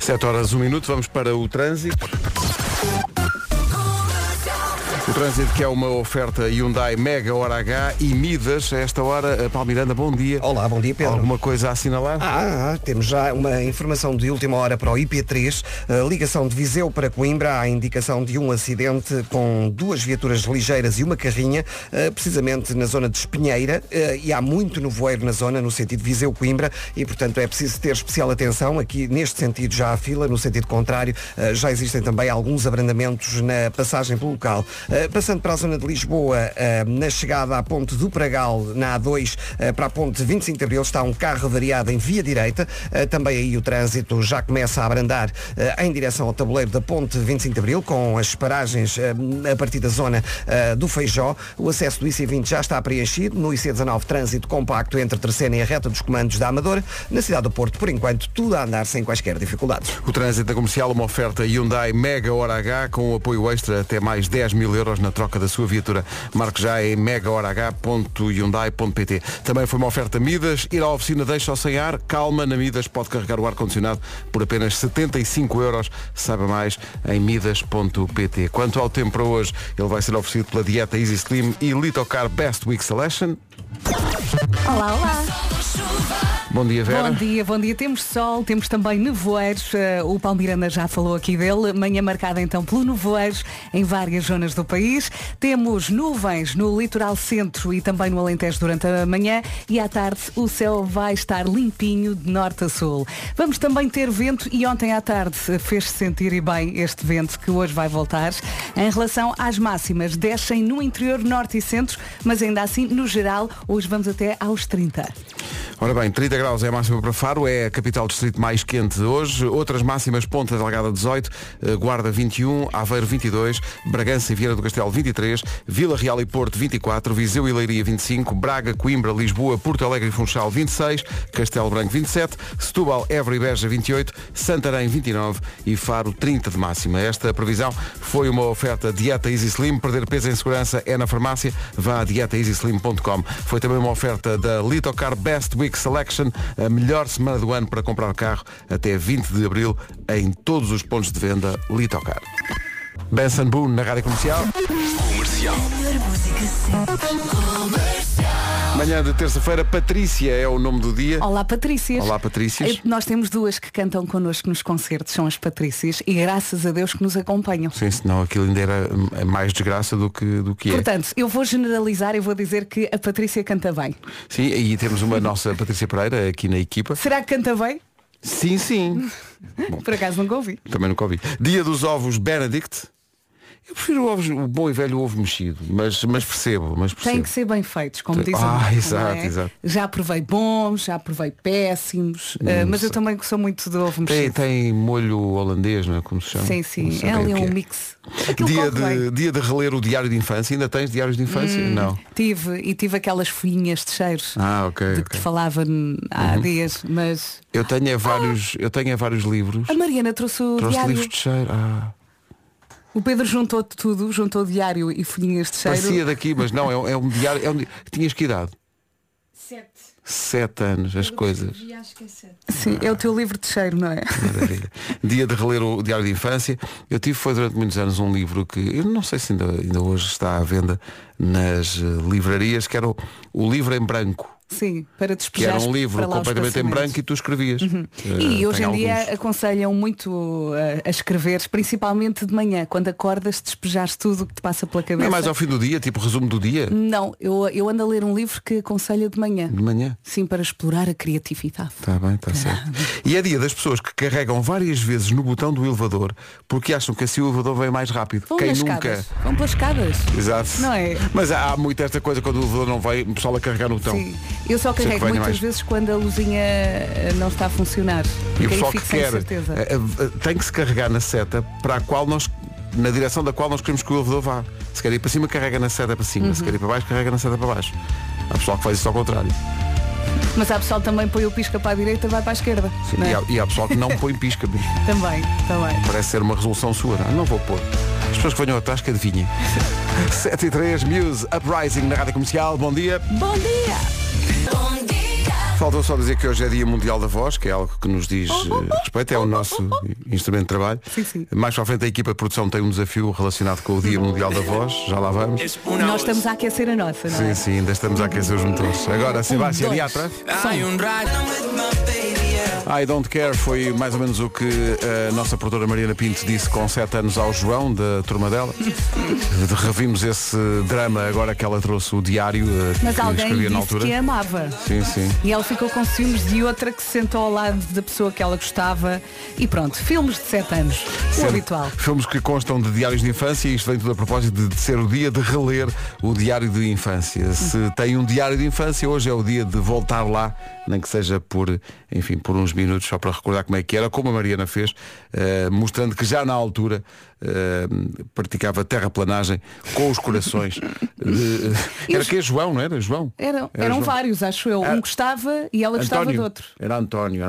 7h01, vamos para o trânsito. O trânsito que é uma oferta Hyundai Mega Hora H e Midas. A esta hora, Paulo Miranda, bom dia. Olá, bom dia, Pedro. Alguma coisa a assinalar? Temos já uma informação de última hora para o IP3, ligação de Viseu para Coimbra, há indicação de um acidente com duas viaturas ligeiras e uma carrinha, precisamente na zona de Espinheira, e há muito nevoeiro na zona, no sentido Viseu-Coimbra, e portanto é preciso ter especial atenção. Aqui neste sentido já há fila, no sentido contrário já existem também alguns abrandamentos na passagem pelo local. Passando para a zona de Lisboa, na chegada à ponte do Pragal, na A2, para a ponte 25 de Abril, está um carro variado em via direita. Também aí o trânsito já começa a abrandar em direção ao tabuleiro da ponte 25 de Abril, com as paragens a partir da zona do Feijó. O acesso do IC20 já está preenchido. No IC19, trânsito compacto entre Terceira e a reta dos comandos da Amadora. Na cidade do Porto, por enquanto, tudo a andar sem quaisquer dificuldades. O trânsito da comercial, uma oferta Hyundai Mega Hora H, com apoio extra até mais 10 mil euros na troca da sua viatura. Marque já em megahorah.hyundai.pt. Também foi uma oferta Midas. Ir à oficina deixa-o sem ar. Calma, na Midas pode carregar o ar-condicionado por apenas 75 euros. Saiba mais em midas.pt. Quanto ao tempo para hoje, ele vai ser oferecido pela Dieta Easy Slim e Litocar Best Week Selection. Olá, olá. Bom dia, Vera. Bom dia. Temos sol, temos também nevoeiros. O Paulo Miranda já falou aqui dele. Manhã marcada então pelo nevoeiros em várias zonas do país. Temos nuvens no litoral centro e também no Alentejo durante a manhã. E à tarde o céu vai estar limpinho de norte a sul. Vamos também ter vento e ontem à tarde fez-se sentir e bem este vento que hoje vai voltar. Em relação às máximas, descem no interior norte e centro, mas ainda assim, no geral, hoje vamos até aos 30. Ora bem, 30 graus é a máxima para Faro, é a capital distrito mais quente de hoje. Outras máximas: Ponta Delgada 18, Guarda 21, Aveiro 22, Bragança e Viana do Castelo 23, Vila Real e Porto 24, Viseu e Leiria 25, Braga, Coimbra, Lisboa, Porto Alegre e Funchal 26, Castelo Branco 27, Setúbal, Évora e Beja 28, Santarém 29 e Faro 30 de máxima. Esta previsão foi uma oferta Dieta Easy Slim. Perder peso em segurança é na farmácia. Vá a dietaeasyslim.com. Foi também uma oferta da Litocar Best Week Selection, a melhor semana do ano para comprar carro, até 20 de Abril em todos os pontos de venda Litocar. Benson Boone na Rádio Comercial. Manhã de terça-feira, Patrícia é o nome do dia. Olá, Patrícias. Olá, Patrícias. Nós temos duas que cantam connosco nos concertos, são as Patrícias, e graças a Deus que nos acompanham. Sim, senão aquilo ainda era mais desgraça do que é. Portanto, eu vou generalizar e vou dizer que a Patrícia canta bem. Sim, e temos uma nossa Patrícia Pereira aqui na equipa. Será que canta bem? Sim. Bom, por acaso nunca ouvi. Também nunca ouvi. Dia dos ovos Benedict. Eu prefiro o bom e velho ovo mexido, mas percebo. Tem que ser bem feitos, como dizem. Exato. Já provei bons, já provei péssimos, mas eu também sou muito de ovo mexido. Tem molho holandês, não é? Como se chama? Sim. É ali um mix. Dia de reler o diário de infância. Ainda tens diários de infância? Não. Tive aquelas folhinhas de cheiros. Ok. De que te falava há dias, mas... Eu tenho vários livros. A Mariana trouxe o diário. Livros de cheiro. O Pedro juntou tudo, juntou diário e folhinhas de cheiro. Parecia daqui, mas não, é um diário. Tinhas que idade? 7 anos, as coisas. Acho que é 7. Sim, é o teu livro de cheiro, não é? Maravilha. Dia de reler o diário de infância. Eu foi durante muitos anos um livro que eu não sei se ainda hoje está à venda nas livrarias, que era o livro em branco. Sim, para despejar. Que era um livro completamente em branco e tu escrevias. E hoje em dia aconselham muito a escrever, principalmente de manhã, quando acordas, despejares tudo o que te passa pela cabeça. Não é mais ao fim do dia, tipo resumo do dia? Não, eu ando a ler um livro que aconselha de manhã. De manhã? Sim, para explorar a criatividade. Está bem, está certo. E é dia das pessoas que carregam várias vezes no botão do elevador porque acham que assim o elevador vem mais rápido. Vão nunca? Vão pelas escadas. Exato. Não é? Mas há muito esta coisa quando o elevador não vai, o pessoal a carregar no botão. Sim. Eu só carrego muitas vezes quando a luzinha não está a funcionar. E o pessoal que quer tem que se carregar na seta na direção da qual nós queremos que o elevador vá. Se quer ir para cima, carrega na seta para cima. Se quer ir para baixo, carrega na seta para baixo. Há pessoal que faz isso ao contrário. Mas há pessoal que também põe o pisca para a direita e vai para a esquerda. Sim, e há pessoal que não põe pisca mesmo. Também. Parece ser uma resolução sua. Não vou pôr. As pessoas que venham atrás que adivinhem. 7:03, Muse, Uprising na Rádio Comercial. Bom dia. Bom dia. Faltou só dizer que hoje é Dia Mundial da Voz, que é algo que nos diz respeito, é o nosso instrumento de trabalho. Sim. Mais para a frente a equipa de produção tem um desafio relacionado com o Dia Mundial da Voz, já lá vamos. Nós estamos a aquecer a nossa, não é? Sim, ainda estamos a aquecer os motores. Agora, Sebastião Yatra. I Don't Care foi mais ou menos o que a nossa produtora Mariana Pinto disse com 7 anos ao João, da turma dela. Revimos esse drama agora que ela trouxe o diário Mas que alguém escrevia disse na altura. que amava. Sim. E ela ficou com ciúmes de outra que se sentou ao lado da pessoa que ela gostava. E pronto, filmes de 7 anos. O habitual. Filmes que constam de diários de infância, e isto vem tudo a propósito de ser o dia de reler o diário de infância. Se tem um diário de infância, hoje é o dia de voltar lá, nem que seja por uns minutos, só para recordar como é que era, como a Mariana fez, mostrando que já na altura praticava terraplanagem com os corações. Era que é João, não era? João? Eram João. vários, acho eu. Um gostava e ela gostava António. do outro. Era António.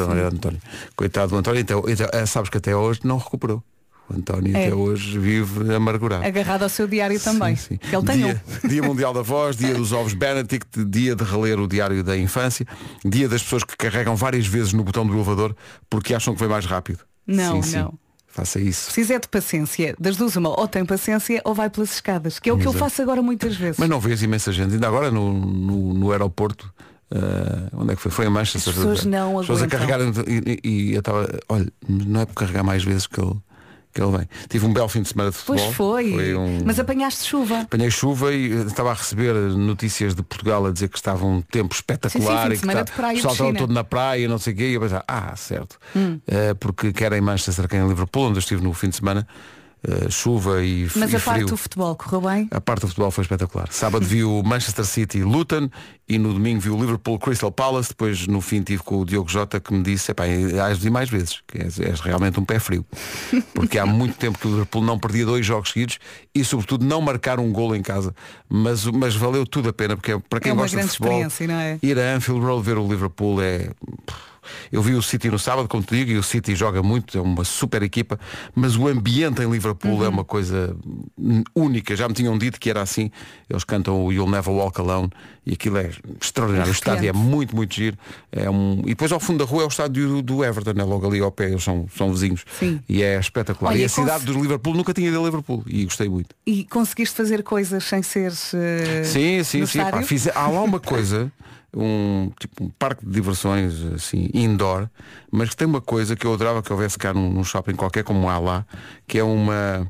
Coitado do António. Então, sabes que até hoje não recuperou. O António até hoje vive amargurado. Agarrado ao seu diário também. Sim. Que ele tem Dia Mundial da Voz, Dia dos Ovos Benedict, dia de reler o diário da infância, dia das pessoas que carregam várias vezes no botão do elevador porque acham que vai mais rápido. Não. Faça isso. Precisa de paciência. Das duas uma, ou tem paciência ou vai pelas escadas, que é o que eu faço agora muitas vezes. Mas não vês imensa gente. Ainda agora no aeroporto, onde é que foi? Foi em Manchester. As pessoas não as pessoas a aguentam. carregar e eu estava, olha, não é por carregar mais vezes que ele vem. Tive um belo fim de semana de futebol. Pois foi. Mas apanhaste chuva. Apanhei chuva e estava a receber notícias de Portugal a dizer que estava um tempo espetacular Sim, e que o pessoal estava todo na praia, não sei o quê, e eu pensava, certo. Porque quer em Manchester, quer em Liverpool, onde eu estive no fim de semana, chuva e frio. Mas a parte do futebol correu bem? A parte do futebol foi espetacular. Sábado vi o Manchester City Luton e no domingo vi o Liverpool Crystal Palace. Depois no fim tive com o Diogo Jota, que me disse, has de ir mais vezes, que és realmente um pé frio. Porque há muito tempo que o Liverpool não perdia 2 jogos seguidos e sobretudo não marcar um golo em casa. Mas valeu tudo a pena, porque para quem gosta de futebol, não é? ir a Anfield Road ver o Liverpool é... Eu vi o City no sábado, como te digo, e o City joga muito, é uma super equipa, mas o ambiente em Liverpool é uma coisa única. Já me tinham dito que era assim. Eles cantam o You'll Never Walk Alone e aquilo é extraordinário. O estádio é muito, muito giro. E depois ao fundo da rua é o estádio do Everton, é logo ali ao pé, eles são vizinhos. Sim. E é espetacular. Olha, e a cidade do Liverpool, nunca tinha ido a Liverpool e gostei muito. E conseguiste fazer coisas sem ser Sim. Pá, há lá uma coisa, um parque de diversões assim, indoor, mas que tem uma coisa que eu adorava que houvesse cá num shopping qualquer, como há lá, que é uma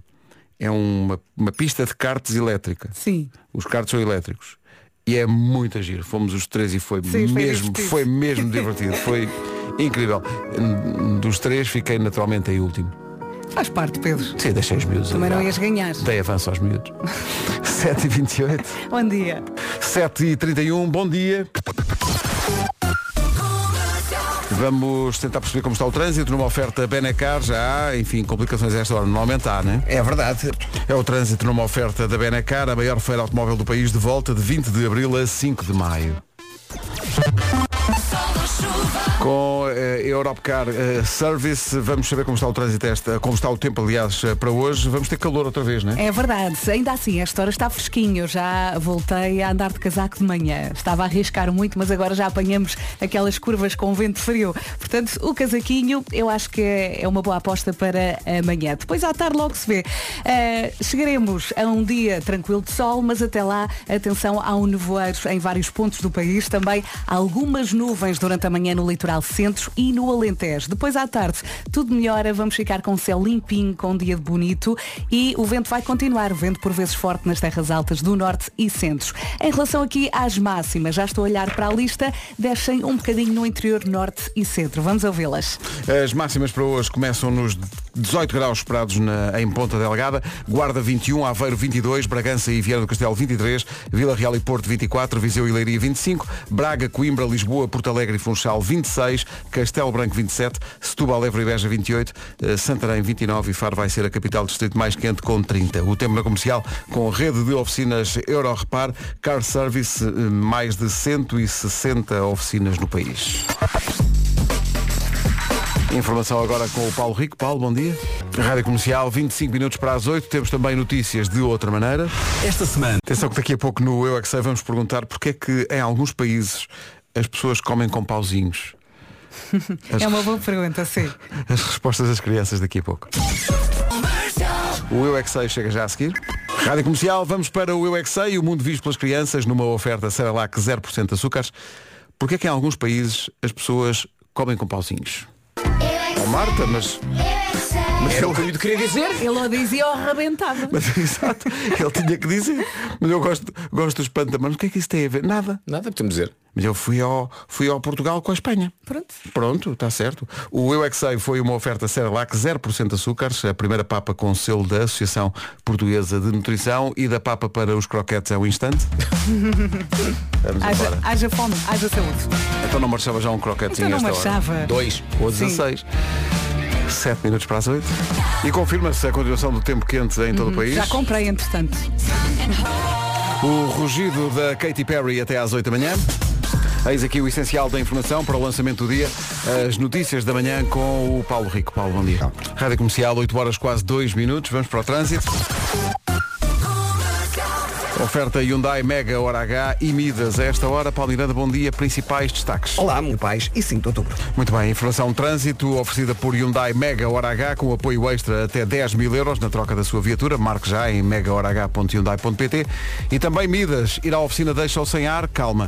pista de karts elétrica. Sim. Os karts são elétricos. E é muito giro. Fomos os 3 e foi mesmo divertido. Foi incrível. Dos 3 fiquei naturalmente em último. Faz parte, Pedro. Sim, deixei os miúdos. Também não ias ganhar. Dei avanço aos miúdos. 7h28. Bom dia. 7h31, bom dia. Vamos tentar perceber como está o trânsito numa oferta Benacar. Já há, enfim, complicações a esta hora. Normalmente há, né? É verdade. É o trânsito numa oferta da Benacar, a maior feira automóvel do país, de volta de 20 de abril a 5 de maio. Com Europcar Service, vamos saber como está o trânsito, como está o tempo, aliás, para hoje. Vamos ter calor outra vez, não é? É verdade. Ainda assim, esta hora está fresquinho. Já voltei a andar de casaco de manhã. Estava a arriscar muito, mas agora já apanhamos aquelas curvas com vento frio. Portanto, o casaquinho eu acho que é uma boa aposta para amanhã. Depois à tarde logo se vê. Chegaremos a um dia tranquilo de sol, mas até lá, atenção, há um nevoeiro em vários pontos do país. Também algumas nuvens durante a manhã no litoral centro e no Alentejo. Depois à tarde tudo melhora, vamos ficar com o céu limpinho, com um dia bonito e o vento vai continuar, o vento por vezes forte nas terras altas do norte e centro. Em relação aqui às máximas, já estou a olhar para a lista, descem um bocadinho no interior norte e centro. Vamos ouvi-las. As máximas para hoje começam nos 18 graus esperados em Ponta Delgada, Guarda 21, Aveiro 22, Bragança e Viana do Castelo 23, Vila Real e Porto 24, Viseu e Leiria 25, Braga, Coimbra, Lisboa, Porto Alegre e Funchal 26, Castelo Branco 27, Setúbal, Évora e Beja 28, Santarém 29 e Faro vai ser a capital do distrito mais quente com 30. O tempo na comercial com rede de oficinas Eurorepar, Car Service, mais de 160 oficinas no país. Informação agora com o Paulo Rico. Paulo, bom dia. Rádio Comercial, 25 minutos para as 8. Temos também notícias de outra maneira. Esta semana. Atenção que daqui a pouco no Eu é que Sei vamos perguntar porque é que em alguns países as pessoas comem com pauzinhos? É uma boa pergunta, sim. As respostas das crianças daqui a pouco. O Eu é que Sei chega já a seguir. Rádio Comercial, vamos para o Eu é que Sei, o mundo visto pelas crianças, numa oferta Cerelac 0% de açúcares. Porque é que em alguns países as pessoas comem com pauzinhos? Oh, Marta, mas Era o que eu queria dizer. Ele ou dizia ou arrebentava. Mas, exato, ele tinha que dizer. Mas eu gosto dos pantamas. O que é que isso tem a ver? Nada. Nada, podemos dizer. Mas eu fui ao Portugal com a Espanha. Pronto, está certo. O Eu é que Sei foi uma oferta Cerelac 0% de açúcares, a primeira papa com selo da Associação Portuguesa de Nutrição, e da papa para os croquetes é um instante. Vamos embora. Haja fome, haja saúde. Então não marchava já um croquetezinho Então não esta hora? marchava. 2. Ou 16. 7 minutos para as 8. E confirma-se a continuação do tempo quente em todo o país. Já comprei, entretanto. O rugido da Katy Perry até às 8 da manhã. Eis aqui o essencial da informação para o lançamento do dia. As notícias da manhã com o Paulo Rico. Paulo, bom dia. Rádio Comercial, 8 horas quase 2 minutos. Vamos para o trânsito. Oferta Hyundai Mega Hora H e Midas. A esta hora, Paulo Miranda, bom dia. Principais destaques. Olá, meu pais, e 5 de outubro. Muito bem, informação trânsito oferecida por Hyundai Mega Hora H, com apoio extra até 10 mil euros na troca da sua viatura. Marque já em megahorah.hyundai.pt. E também Midas, ir à oficina deixa-o sem ar, calma.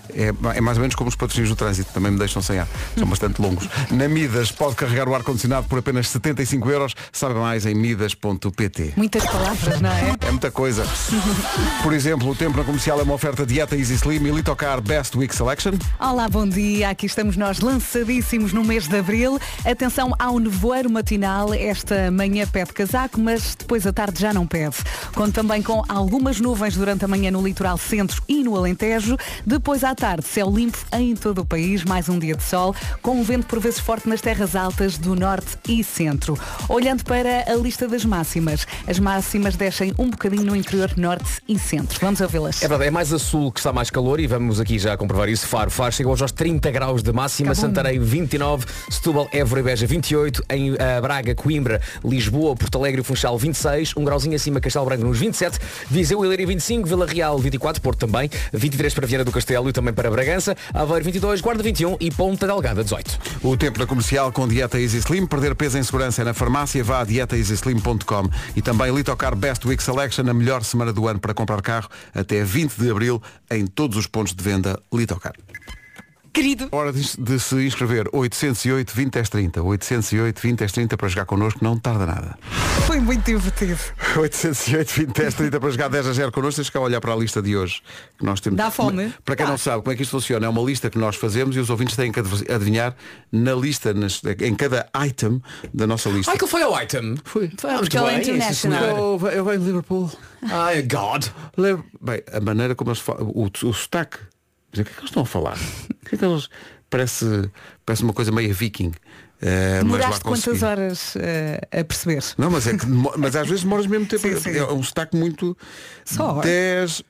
É mais ou menos como os patrocínios do trânsito, também me deixam sem ar. São bastante longos. Na Midas pode carregar o ar-condicionado por apenas 75 euros. Saiba mais em midas.pt. Muitas palavras, não é? É muita coisa. Por exemplo, o tempo na comercial é uma oferta Dieta Easy Slim e Litocar Best Week Selection. Olá, bom dia. Aqui estamos nós lançadíssimos no mês de Abril. Atenção ao nevoeiro matinal. Esta manhã pede casaco, mas depois à tarde já não pede. Conto também com algumas nuvens durante a manhã no litoral centro e no Alentejo. Depois à tarde, céu limpo em todo o país, mais um dia de sol, com um vento por vezes forte nas terras altas do norte e centro. Olhando para a lista das máximas, as máximas descem um bocadinho no interior norte e centro. Vamos ouvi-las. É verdade, é mais a sul que está mais calor e vamos aqui já comprovar isso. Faro chega hoje aos 30 graus de máxima, Santarém 29, Setúbal, Évora e Beja 28, em Braga, Coimbra, Lisboa, Porto Alegre e Funchal 26, um grauzinho acima Castelo Branco nos 27, Viseu e Leiria 25, Vila Real 24, Porto também, 23 para Viana do Castelo e também para Bragança, Aveiro 22, Guarda 21 e Ponta Delgada 18. O tempo na comercial com Dieta Easy Slim. Perder peso em segurança é na farmácia. Vá a dietaeasyslim.com. E também Litocar Best Week Selection, a melhor semana do ano para comprar carro, até 20 de abril em todos os pontos de venda Litocar. Querido. Hora de se inscrever. 808 20 10 30. 808 20 10 30 para jogar connosco, não tarda nada. Foi muito divertido. 808 20 10 30 para jogar 10-0 connosco. Tens que olhar para a lista de hoje que nós temos. Dá fome? Para quem não sabe como é que isto funciona, é uma lista que nós fazemos e os ouvintes têm que adivinhar na lista, em cada item da nossa lista. Ai, que foi ao item? Foi. Porque ele é international. Eu venho de Liverpool. Ai, God. Bem, a maneira como eles falam, o sotaque. O que é que eles estão a falar? O que é que eles... Parece uma coisa meio viking. Demoraste quantas horas a perceber? Não, mas mas às vezes demoras mesmo tempo. Sim. É um sotaque muito... Só 10...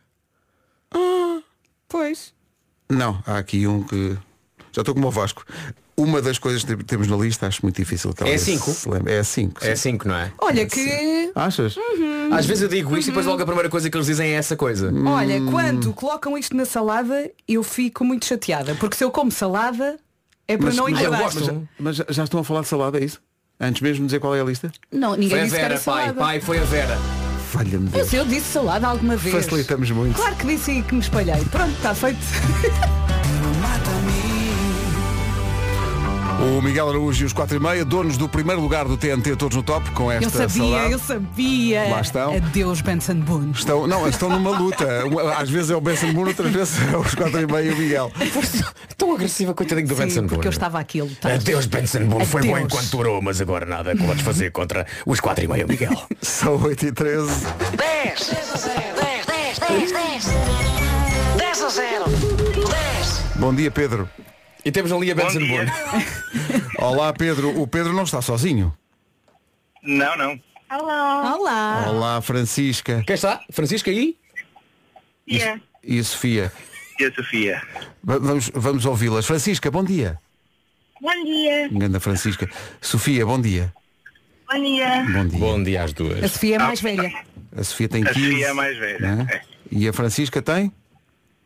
Pois. Não, há aqui um que... Já estou como o Vasco. Uma das coisas que temos na lista, acho muito difícil. É 5? É 5. É 5, não é? Olha que... Achas? Às vezes eu digo isto e depois logo a primeira coisa que eles dizem é essa coisa. Olha, quando colocam isto na salada, eu fico muito chateada. Porque se eu como salada, é para não eu engordar. gosto. Mas já estão a falar de salada, é isso? Antes mesmo de dizer qual é a lista? Não, ninguém Foi a disse que era Vera, pai. salada. Pai, foi a Vera. Falha-me Deus. Mas eu disse salada alguma vez. Facilitamos muito. Claro que disse e que me espalhei. Pronto, está feito. O Miguel Araújo e os 4:30, donos do primeiro lugar do TNT, todos no top, com esta Eu salada. sabia. Lá estão. Adeus, Benson Boone. Estão numa luta. Às vezes é o Benson Boone, outras vezes é os 4:30 e o Miguel. Tão agressiva, coitadinho do Benson Sim, Boone. porque eu estava aqui a lutar. Adeus, Benson Boone. Foi bom Adeus. enquanto durou, mas agora nada que podes fazer contra os 4:30, Miguel. São 8:13. 10, 10, 10, 10, 10. 10 a 0. 10. Bom dia, Pedro. E temos ali a Benson Boone. Olá, Pedro. O Pedro não está sozinho. Não. Olá. Olá, Francisca. Quem está? Francisca aí? Yeah. E a Sofia. E a Sofia? Vamos ouvi-las. Francisca, bom dia. Bom dia. Engana Francisca. Sofia, bom dia. Bom dia. Bom dia. Bom dia às A duas. Sofia é mais velha. A Sofia tem A 15. Sofia é mais velha. né? É. E a Francisca tem?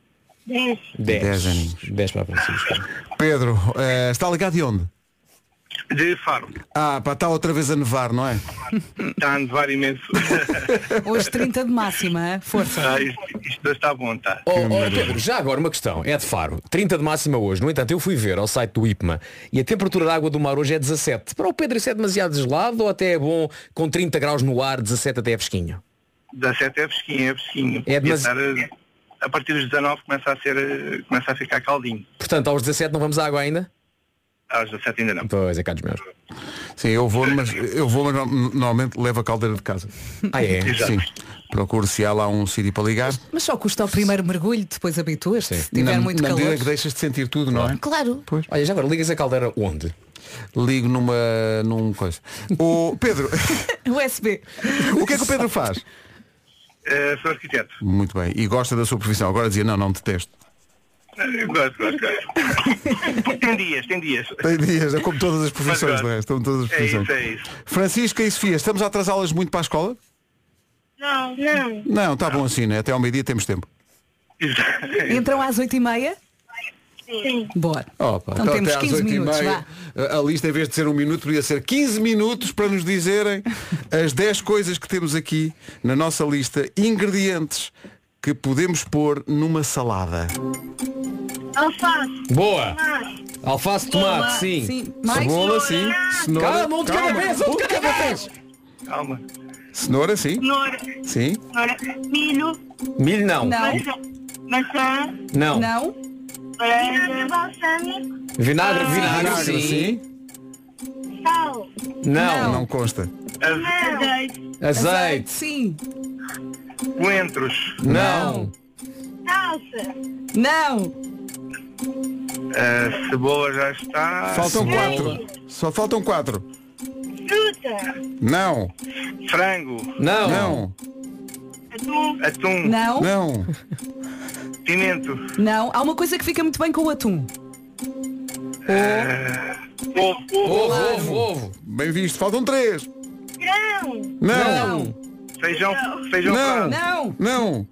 10. 10 aninhos. 10 para a Francisca. Pedro, está ligado de onde? De Faro. Está outra vez a nevar, não é? Está a nevar imenso. Hoje 30 de máxima, força. Isto está bom, está. Pedro, já agora uma questão. É de Faro. 30 de máxima hoje. No entanto, eu fui ver ao site do IPMA e a temperatura da água do mar hoje é 17. Para o Pedro isso é demasiado gelado ou até é bom com 30 graus no ar, 17 até é fresquinho? 17 é fresquinho. É A partir dos 19 começa a ficar caldinho. Portanto, aos 17 não vamos à água ainda? Aos 17 ainda não. Pois, é cá dos meus. Sim, eu vou, mas normalmente levo a caldeira de casa. É? Exato. Sim. Procuro se há lá um sítio para ligar. Mas só custa o primeiro mergulho, depois habituas-te. Se tiver muito na calor. medida que deixas de sentir tudo, não é? Claro. Pois. Olha, já agora ligas a caldeira onde? Ligo num coisa. O Pedro, USB. o que é que o Pedro faz? Sou arquiteto. Muito bem. E gosta da sua profissão. Agora dizia, não detesto. Gosto. Tem dias. Tem dias, é como todas as profissões, Mas de resto. Como todas as profissões. É isso. Francisca e Sofia, estamos a atrasá-las muito para a escola? Não. Não, está bom assim, né? Até ao meio-dia temos tempo. Entram às 8h30? Sim. Bora. Opa, Então temos até às 15 minutos, 8h30, a lista em vez de ser 1 minuto podia ser 15 minutos para nos dizerem as 10 coisas que temos aqui na nossa lista, ingredientes que podemos pôr numa salada. Alface. Boa! Tomate. Alface, tomate, sim. Sim. Mais? Cebola, sim. Cenoura. Calma, um de cada vez, um de cada vez. Calma. Cenoura, sim. Cenoura. Sim. Milho. Milho não. Não. Maçã. Não. Não. Vinagre balsâmico. Vinagre, sim. sim. Sal. Não consta. Azeite. Azeite. Sim. Coentros. Não. Salsa. Não. Cebola já está. Faltam Cebola. 4. Só faltam 4. Fruta. Não. Frango. Não. Atum. Não. Não. Pimento. Não. Há uma coisa que fica muito bem com o atum. Ovo. Bem visto. Faltam 3. Grão. Não. Feijão Não. frado. Não.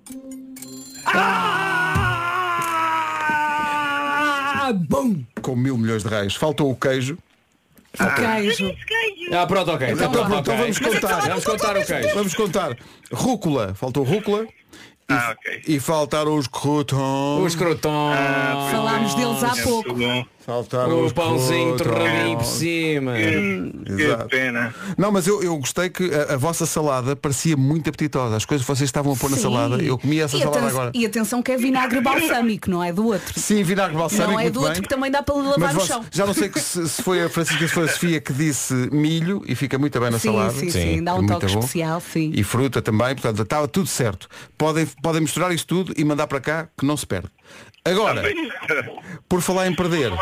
Bum. Com 1.000 milhões de reais. Faltou o queijo. O queijo. Queijo. Pronto, ok. Então vamos contar. Vamos contar o queijo. Vamos contar. Rúcula. Faltou rúcula. Ok. E faltaram os croutons. Os crotons. Falámos deles há pouco. Bom. Faltaram O os pãozinho croutons. torradinho por cima. Que Exato. pena. Não, mas eu gostei que a vossa salada parecia muito apetitosa. As coisas que vocês estavam a pôr na Sim. salada, eu comia essa salada agora. E atenção que é vinagre balsâmico, não é do outro. Sim, vinagre balsâmico, Não é muito do bem. outro que também dá para lavar Mas no você- chão. já não sei se foi a Francisca, se foi a Sofia que disse milho e fica muito bem na salada. Sim, dá um Muito toque bom. especial, sim. E fruta também, portanto estava tudo certo. Podem misturar isto tudo e mandar para cá que não se perde. Agora, por falar em perder.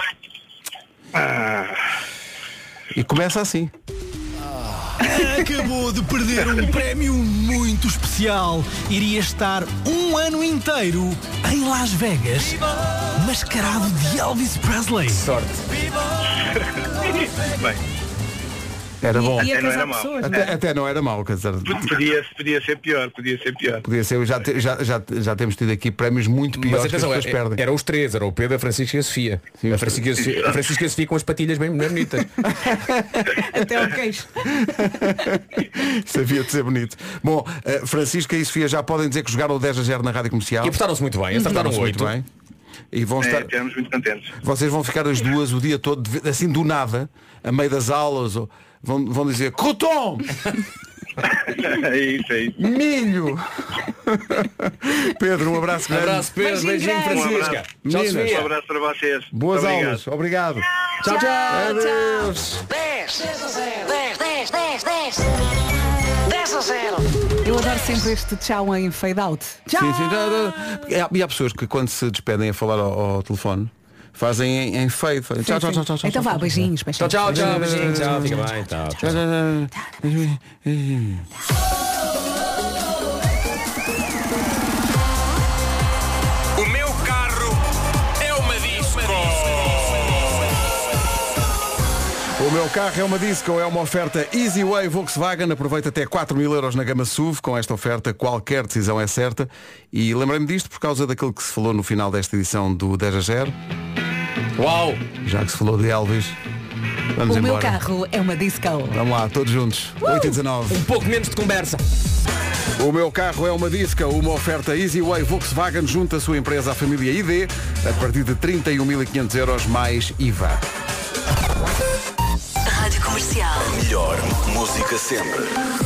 E começa assim. Acabou de perder um prémio muito especial. Iria estar um ano inteiro em Las Vegas, mascarado de Elvis Presley. Sorte. Bem, Era bom. E a Até não casar era mau. pessoas, não é? Até não era mau, quer dizer, podia ser pior. podia ser, já temos tido aqui prémios muito Mas piores que as atenção, pessoas perdem. era os 3, era o Pedro, a Francisca e a Sofia. A Francisca e a Sofia com as patilhas bem bonitas. Até ao queijo. Isso havia de ser bonito. Bom, Francisca e Sofia já podem dizer que jogaram o 10-0 na Rádio Comercial. E portaram-se muito bem, acertaram Portaram-se muito 8. bem. E vão estar, Estamos muito contentes. vocês vão ficar as duas o dia todo, assim do nada, a meio das aulas, ou vão dizer crouton, É isso. milho. Pedro, um abraço grande. Abraço, Pedro, beijinho, grande. Francisca. Tchau, Meninas. Um Sofia. abraço para vocês. Boas Obrigado. aulas. Obrigado. Tchau, tchau. Adeus. 10 a 0. Eu adoro sempre este tchau em fade out. Tchau! Sim. E há pessoas que quando se despedem a falar ao telefone fazem em fade. Fazem tchau. Então vá, beijinhos, Tchau, beijinhos. tchau, beijinho, tchau, fica bem, tchau. O meu carro é uma disco. O meu carro é uma disco, é uma oferta Easy Way Volkswagen. Aproveita até 4.000 euros na gama SUV. Com esta oferta qualquer decisão é certa. E lembrei-me disto por causa daquilo que se falou no final desta edição do 10-0. Uau! Já que se falou de Elvis, vamos embora. O meu carro é uma disco. Vamos lá, todos juntos. 8h19. Um pouco menos de conversa. O meu carro é uma disca, uma oferta Easy Way Volkswagen junto à sua empresa, a família ID, a partir de 31.500 euros mais IVA. Rádio Comercial. A melhor música sempre.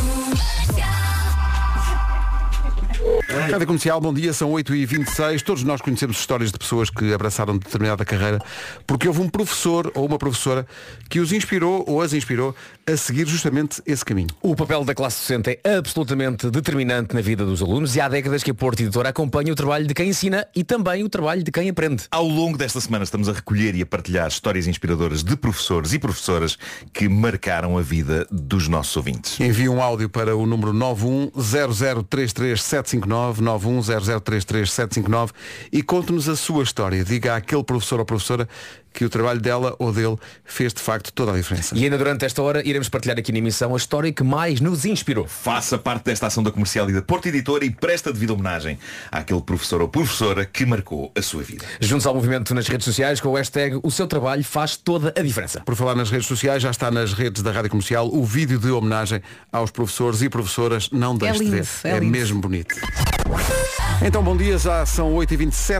Rádio Comercial, bom dia, são 8h26. Todos nós conhecemos histórias de pessoas que abraçaram determinada carreira porque houve um professor ou uma professora que os inspirou ou as inspirou a seguir justamente esse caminho. O papel da classe docente é absolutamente determinante na vida dos alunos e há décadas que a Porto Editora acompanha o trabalho de quem ensina e também o trabalho de quem aprende. Ao longo desta semana estamos a recolher e a partilhar histórias inspiradoras de professores e professoras que marcaram a vida dos nossos ouvintes. Envie um áudio para o número 910033759, 910033759 e conte-nos a sua história. Diga àquele professor ou professora que o trabalho dela ou dele fez de facto toda a diferença. E ainda durante esta hora iremos partilhar aqui na emissão a história que mais nos inspirou. Faça parte desta ação da Comercial e da Porto Editora e presta devida homenagem àquele professor ou professora que marcou a sua vida. Juntos ao movimento nas redes sociais com o hashtag O Seu Trabalho Faz Toda a Diferença. Por falar nas redes sociais, já está nas redes da Rádio Comercial o vídeo de homenagem aos professores e professoras. Não deixe de ver. É mesmo bonito. Então bom dia, já são 8h27.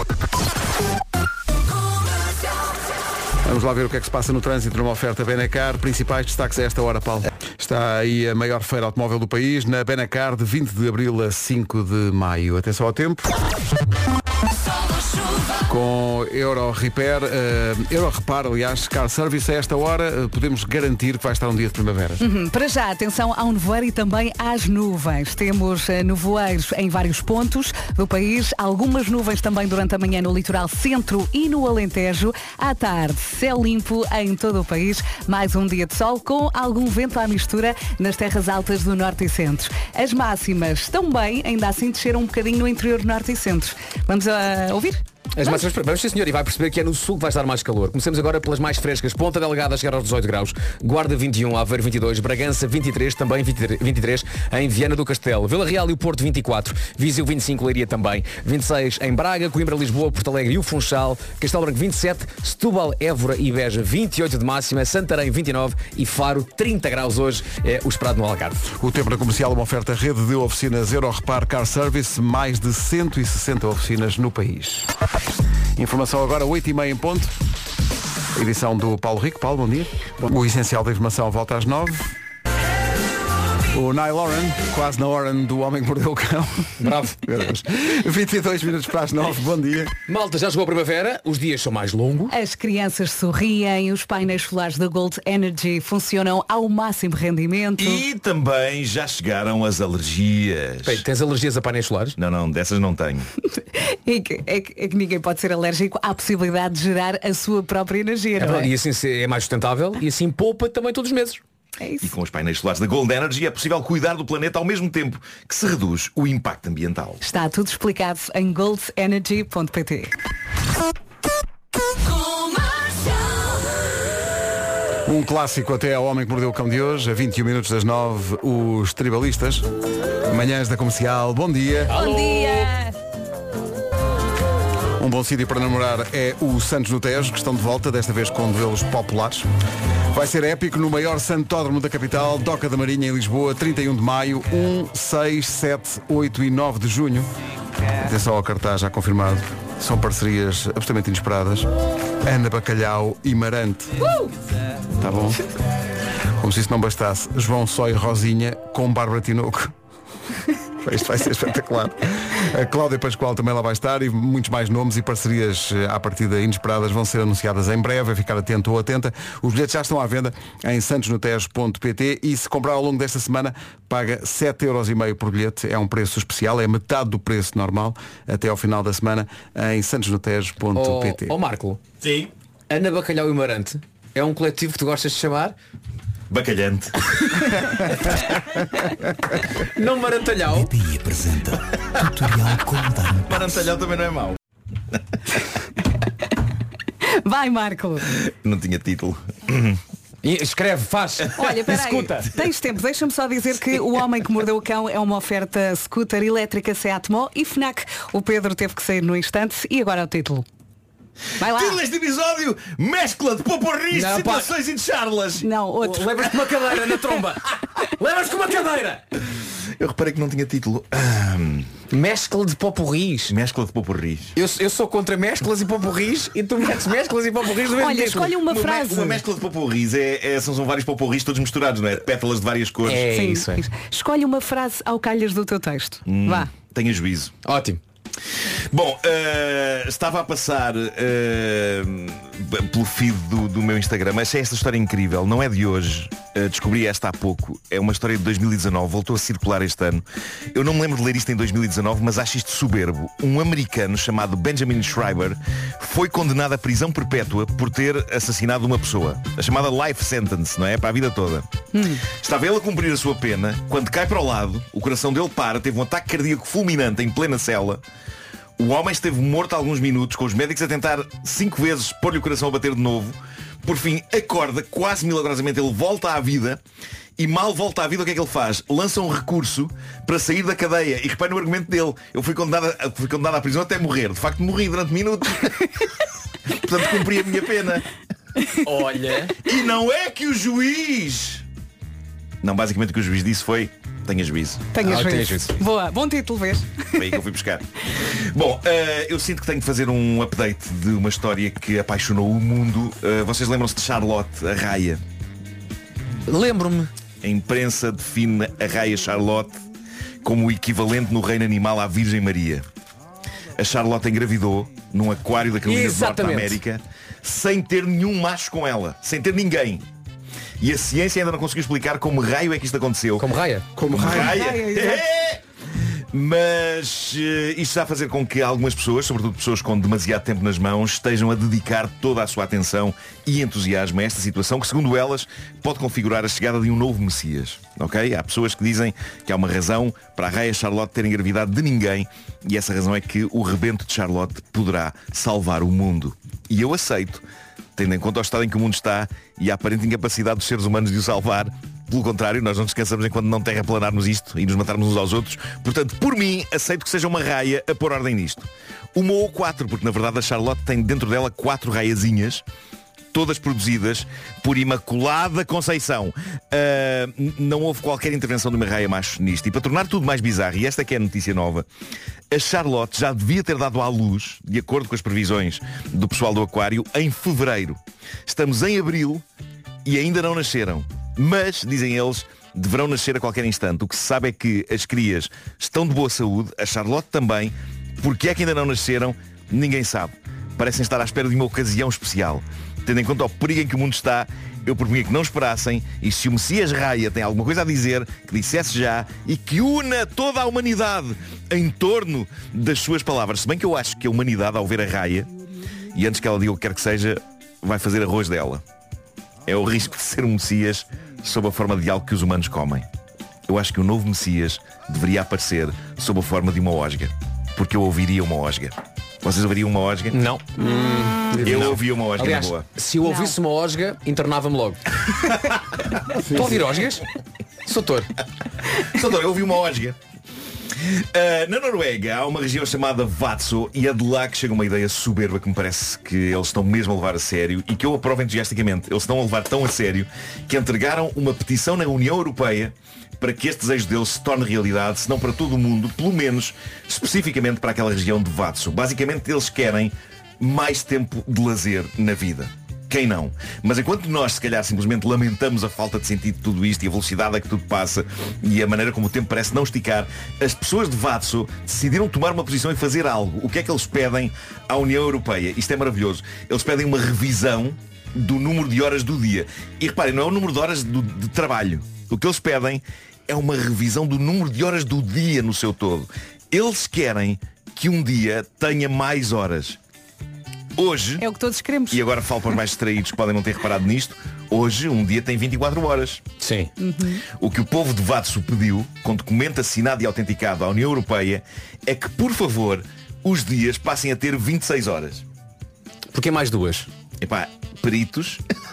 Vamos lá ver o que é que se passa no trânsito numa oferta Benacar. Principais destaques a esta hora, Paulo. Está aí a maior feira automóvel do país, na Benacar, de 20 de abril a 5 de maio. Atenção ao tempo. Com Euro Repair, Euro Repar, aliás, Car Service, a esta hora podemos garantir que vai estar um dia de primavera. Para já, atenção ao nevoeiro e também às nuvens. Temos nevoeiros em vários pontos do país, algumas nuvens também durante a manhã no litoral centro e no Alentejo. À tarde, céu limpo em todo o país, mais um dia de sol com algum vento à mistura nas terras altas do norte e centro. As máximas estão bem, ainda assim desceram um bocadinho no interior norte e centro. Vamos ouvir? As máximas, vamos sim senhor, e vai perceber que é no sul que vai estar mais calor. Comecemos agora pelas mais frescas. Ponta Delgada a chegar aos 18 graus, Guarda 21, Aveiro 22, Bragança 23, também 23 em Viana do Castelo, Vila Real e o Porto 24, Viseu 25, Leiria também, 26 em Braga, Coimbra, Lisboa, Porto Alegre e o Funchal, Castelo Branco 27, Setúbal, Évora e Beja 28 de máxima, Santarém 29 e Faro 30 graus hoje é o esperado no Algarve. O tempo na Comercial, uma oferta rede de oficinas Euro Repar Car Service, mais de 160 oficinas no país. Informação agora, 8h30 em ponto. Edição do Paulo Rico. Paulo, bom dia. O essencial da informação volta às 9. O Niall Horan, quase na hora do Homem que Mordeu o Cão. Bravo. 22 minutos para as 9, bom dia. Malta, já chegou a primavera, os dias são mais longos. As crianças sorriem, os painéis solares da Gold Energy funcionam ao máximo rendimento. E também já chegaram as alergias. Bem, tens alergias a painéis solares? Não, dessas não tenho. É que ninguém pode ser alérgico à possibilidade de gerar a sua própria energia, não é? E assim é mais sustentável e assim poupa também todos os meses. É isso. E com os painéis solares da Gold Energy é possível cuidar do planeta ao mesmo tempo que se reduz o impacto ambiental. Está tudo explicado em goldenergy.pt. Um clássico até ao Homem que Mordeu o Cão de hoje, a 21 minutos das 9, os Tribalistas. Manhãs da Comercial, bom dia. Bom dia! Um bom sítio para namorar é o Santos no Tejo, que estão de volta, desta vez com modelos populares. Vai ser épico no maior santódromo da capital, Doca da Marinha, em Lisboa, 31 de maio, 1, 6, 7, 8 e 9 de junho. Atenção ao cartaz já confirmado. São parcerias absolutamente inesperadas. Ana Bacalhau e Marante. Tá bom? Como se isso não bastasse, João Só e Rosinha com Bárbara Tinoco. Isto vai ser espetacular. A Cláudia Pascoal também lá vai estar e muitos mais nomes e parcerias à partida inesperadas vão ser anunciadas em breve. A ficar atento ou atenta. Os bilhetes já estão à venda em santosnotejo.pt e se comprar ao longo desta semana paga 7,5€ por bilhete. É um preço especial, é metade do preço normal até ao final da semana em santosnotejo.pt. Marco. Sim. Ana Bacalhau e Marante é um coletivo que tu gostas de chamar? Bacalhante. Não Marantalhau. BPI apresenta tutorial como dar um Marantalhau também não é mau. Vai, Marco. Não tinha título. E escreve, faz. Olha, peraí, tens tempo, deixa-me só dizer que O Homem que Mordeu o Cão é uma oferta scooter elétrica Seat Mó e FNAC. O Pedro teve que sair no instante e agora é o título. Vai lá. Título deste episódio, mescla de poporris, de situações e de charlas. Não, outro. Levas com uma cadeira na tromba. Levas com uma cadeira. Eu reparei que não tinha título. Mescla de poporris. Mescla de poporris. Eu sou contra mesclas e poporris e tu metes mesclas e poporris do mesmo Olha, título. escolhe uma frase. Uma mescla de poporris são vários poporris todos misturados, não é? Pétalas de várias cores. É Sim, isso, é. Escolhe uma frase ao calhas do teu texto. Vá. Tenha juízo. Ótimo. Bom, estava a passar pelo feed do meu Instagram. Achei esta história incrível. Não é de hoje. Descobri esta há pouco. É uma história de 2019. Voltou a circular este ano. Eu não me lembro de ler isto em 2019, mas acho isto soberbo. Um americano chamado Benjamin Schreiber foi condenado à prisão perpétua por ter assassinado uma pessoa. A chamada life sentence, não é? Para a vida toda. Estava ele a cumprir a sua pena. Quando cai para o lado, o coração dele para. Teve um ataque cardíaco fulminante em plena cela. O homem esteve morto há alguns minutos, com os médicos a tentar 5 vezes pôr-lhe o coração a bater de novo. Por fim, acorda, quase milagrosamente ele volta à vida. E mal volta à vida, o que é que ele faz? Lança um recurso para sair da cadeia. E repare no argumento dele. Eu fui condenado à prisão até morrer. De facto morri durante minutos. Portanto cumpri a minha pena. Olha. E não é que o juiz... Não, basicamente o que o juiz disse foi: tenha juízo. Tenha juízo. Boa, bom título, vês? Foi aí que eu fui buscar. Bom, eu sinto que tenho de fazer um update de uma história que apaixonou o mundo. Vocês lembram-se de Charlotte, a raia? Lembro-me. A imprensa define a raia Charlotte como o equivalente no reino animal à Virgem Maria. A Charlotte engravidou num aquário da Carolina do Norte da América sem ter nenhum macho com ela, sem ter ninguém. E a ciência ainda não conseguiu explicar como raio é que isto aconteceu. Como raia? Como raia. Mas isto está a fazer com que algumas pessoas, sobretudo pessoas com demasiado tempo nas mãos, estejam a dedicar toda a sua atenção e entusiasmo a esta situação que, segundo elas, pode configurar a chegada de um novo Messias. Ok? Há pessoas que dizem que há uma razão para a raia Charlotte ter engravidado de ninguém, e essa razão é que o rebento de Charlotte poderá salvar o mundo. E eu aceito, tendo em conta o estado em que o mundo está e a aparente incapacidade dos seres humanos de o salvar. Pelo contrário, nós não descansamos enquanto não terraplanarmos isto e nos matarmos uns aos outros. Portanto, por mim, aceito que seja uma raia a pôr ordem nisto. Uma ou 4, porque na verdade a Charlotte tem dentro dela 4 raiazinhas, todas produzidas por Imaculada Conceição. Não houve qualquer intervenção de uma raia macho nisto. E para tornar tudo mais bizarro, e esta é que é a notícia nova, a Charlotte já devia ter dado à luz, de acordo com as previsões do pessoal do aquário, em fevereiro. Estamos em abril e ainda não nasceram. Mas, dizem eles, deverão nascer a qualquer instante. O que se sabe é que as crias estão de boa saúde, a Charlotte também. Porque é que ainda não nasceram, ninguém sabe. Parecem estar à espera de uma ocasião especial. Tendo em conta o perigo em que o mundo está, eu propunha que não esperassem, e se o Messias Raia tem alguma coisa a dizer, que dissesse já, e que una toda a humanidade em torno das suas palavras. Se bem que eu acho que a humanidade, ao ver a Raia, e antes que ela diga o que quer que seja, vai fazer arroz dela. É o risco de ser um Messias sob a forma de algo que os humanos comem. Eu acho que o novo Messias deveria aparecer sob a forma de uma osga. Porque eu ouviria uma osga. Vocês ouviriam uma osga? Não. Eu ouvia uma osga. Aliás, na boa. se eu ouvisse uma osga, internava-me logo. Estou a ouvir osgas? Soutor, eu ouvi uma osga. Na Noruega há uma região chamada Vadsø, e é de lá que chega uma ideia soberba que me parece que eles estão mesmo a levar a sério e que eu aprovo entusiasticamente. Eles estão a levar tão a sério que entregaram uma petição na União Europeia para que este desejo deles se torne realidade, se não para todo o mundo, pelo menos especificamente para aquela região de Vadsø. Basicamente eles querem mais tempo de lazer na vida. Quem não? Mas enquanto nós, se calhar, simplesmente lamentamos a falta de sentido de tudo isto e a velocidade a que tudo passa e a maneira como o tempo parece não esticar, as pessoas de Vadsø decidiram tomar uma posição e fazer algo. O que é que eles pedem à União Europeia? Isto é maravilhoso. Eles pedem uma revisão do número de horas do dia. E reparem, não é o número de horas de trabalho. O que eles pedem é uma revisão do número de horas do dia no seu todo. Eles querem que um dia tenha mais horas. Hoje, é o que todos queremos. E agora falo para os mais distraídos que podem não ter reparado nisto, hoje um dia tem 24 horas. Sim. O que o povo de Vadsø pediu, com documento assinado e autenticado à União Europeia, é que, por favor, os dias passem a ter 26 horas. Porquê mais 2? Epá, peritos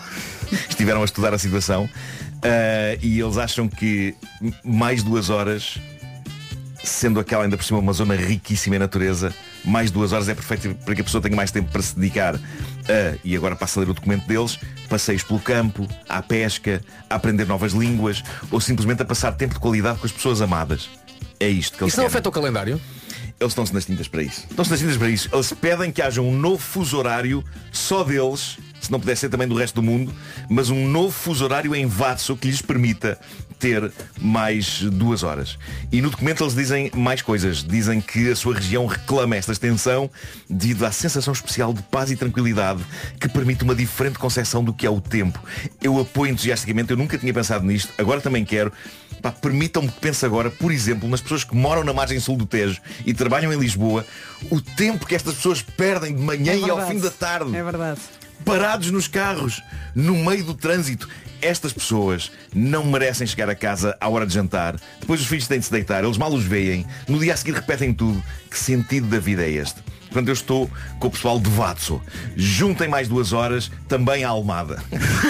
estiveram a estudar a situação e eles acham que mais 2 horas, sendo aquela ainda por cima uma zona riquíssima em natureza, mais 2 horas é perfeito para que a pessoa tenha mais tempo para se dedicar e agora passo a ler o documento deles, passeios pelo campo, à pesca, a aprender novas línguas ou simplesmente a passar tempo de qualidade com as pessoas amadas. É isto que eles Isso não querem. afeta o calendário? Eles estão-se nas tintas para isso. Eles pedem que haja um novo fuso horário só deles, se não puder ser também do resto do mundo, mas um novo fuso horário em Vatsö que lhes permita ter mais 2 horas. E no documento eles dizem mais coisas. Dizem que a sua região reclama esta extensão devido à sensação especial de paz e tranquilidade que permite uma diferente concepção do que é o tempo. Eu apoio entusiasticamente, eu nunca tinha pensado nisto, agora também quero. Permitam-me que pense agora, por exemplo, nas pessoas que moram na margem sul do Tejo e trabalham em Lisboa, o tempo que estas pessoas perdem de manhã e ao fim da tarde. É verdade. Parados nos carros, no meio do trânsito. Estas pessoas não merecem chegar a casa à hora de jantar. Depois os filhos têm de se deitar, eles mal os veem. No dia a seguir repetem tudo. Que sentido da vida é este? Portanto, eu estou com o pessoal de Vatsö. Juntem mais 2 horas, também à Almada.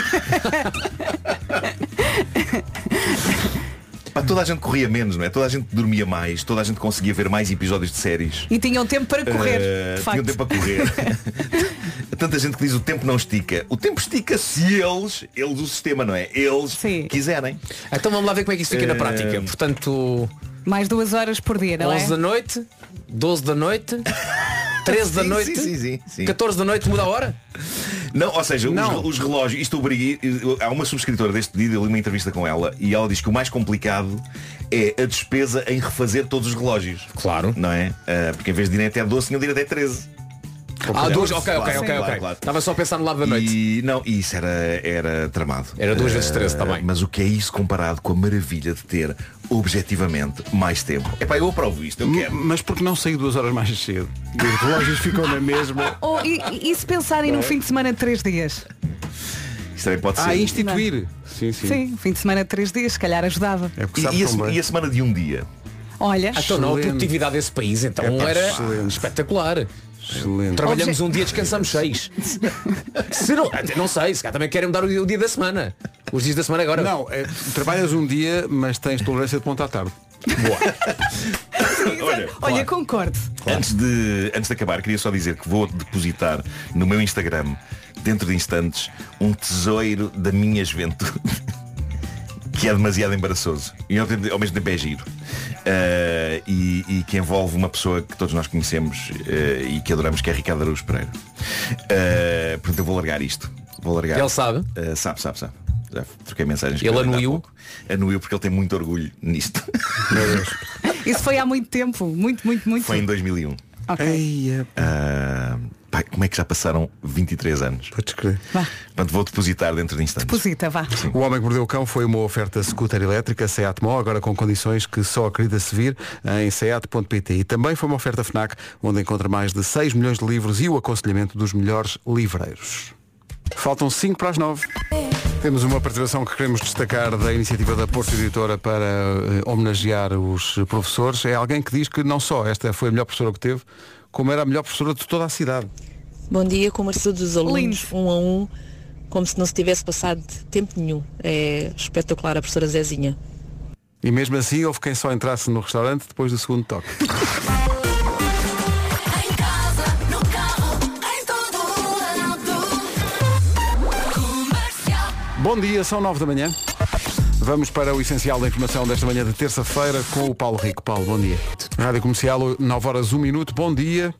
Toda a gente corria menos, não é? Toda a gente dormia mais, toda a gente conseguia ver mais episódios de séries. E tinham tempo para correr. Tinham tempo para correr. Tanta gente que diz o tempo não estica. O tempo estica se eles o sistema, não é? Eles quiserem. Então vamos lá ver como é que isso fica na prática. Portanto, mais 2 horas por dia, não 11 da noite, 12 da noite, 13 da noite, sim. 14 da noite muda a hora? Não, ou seja, os relógios, isto obriga. Há uma subscritora deste pedido, eu li uma entrevista com ela e ela diz que o mais complicado é a despesa em refazer todos os relógios. Claro. Não é? Porque em vez de ir até 12, tinham de ir até 13. 12, ok. Estava só a pensar no lado da noite. E isso era tramado. Era 2 vezes 13 também. Mas o que é isso comparado com a maravilha de ter objetivamente mais tempo? Eu aprovo isto, eu quero. Mas porque não saí 2 horas mais cedo? Os relógios ficam na mesma. E se pensarem num fim de semana de 3 dias? Isso também pode ser. Instituir. Sim, fim de semana de 3 dias, se calhar ajudava. E a semana de um dia? Olha, então não, a produtividade desse país então era espetacular. Excelente. Trabalhamos um dia, descansamos 6. Se não sei, se cá também querem mudar o dia da semana. Os dias da semana agora. Não, trabalhas um dia, mas tens tolerância de ponta à tarde. Boa. Olha, concordo. Claro. Antes de acabar, queria só dizer que vou depositar no meu Instagram, dentro de instantes, um tesouro da minha juventude que é demasiado embaraçoso e ao mesmo tempo é giro. E que envolve uma pessoa que todos nós conhecemos e que adoramos, que é Ricardo Araújo Pereira. Portanto, eu vou largar isto. Ele sabe? Sabe. Já troquei mensagens. Ele anuiu? Anuiu porque ele tem muito orgulho nisto. Meu Deus. Isso foi há muito tempo. Muito. Foi em 2001. Ok. Como é que já passaram 23 anos? Podes crer. Portanto, vou depositar dentro de instantes. Deposita, vá. O Homem que Mordeu o Cão foi uma oferta scooter elétrica Seat Mó, agora com condições que só acredita se vir em seat.pt. E também foi uma oferta FNAC, onde encontra mais de 6 milhões de livros e o aconselhamento dos melhores livreiros. Faltam 5 para as 9. Temos uma participação que queremos destacar da iniciativa da Porto Editora para homenagear os professores. É alguém que diz que não só esta foi a melhor professora que teve, como era a melhor professora de toda a cidade. Bom dia, conversa dos alunos, Lindo. 1 a 1, como se não se tivesse passado tempo nenhum. É espetacular a professora Zezinha. E mesmo assim houve quem só entrasse no restaurante depois do segundo toque. Bom dia, são 9 da manhã. Vamos para o essencial da informação desta manhã de terça-feira com o Paulo Rico. Paulo, bom dia. Rádio Comercial, 9 horas 1 minuto. Bom dia.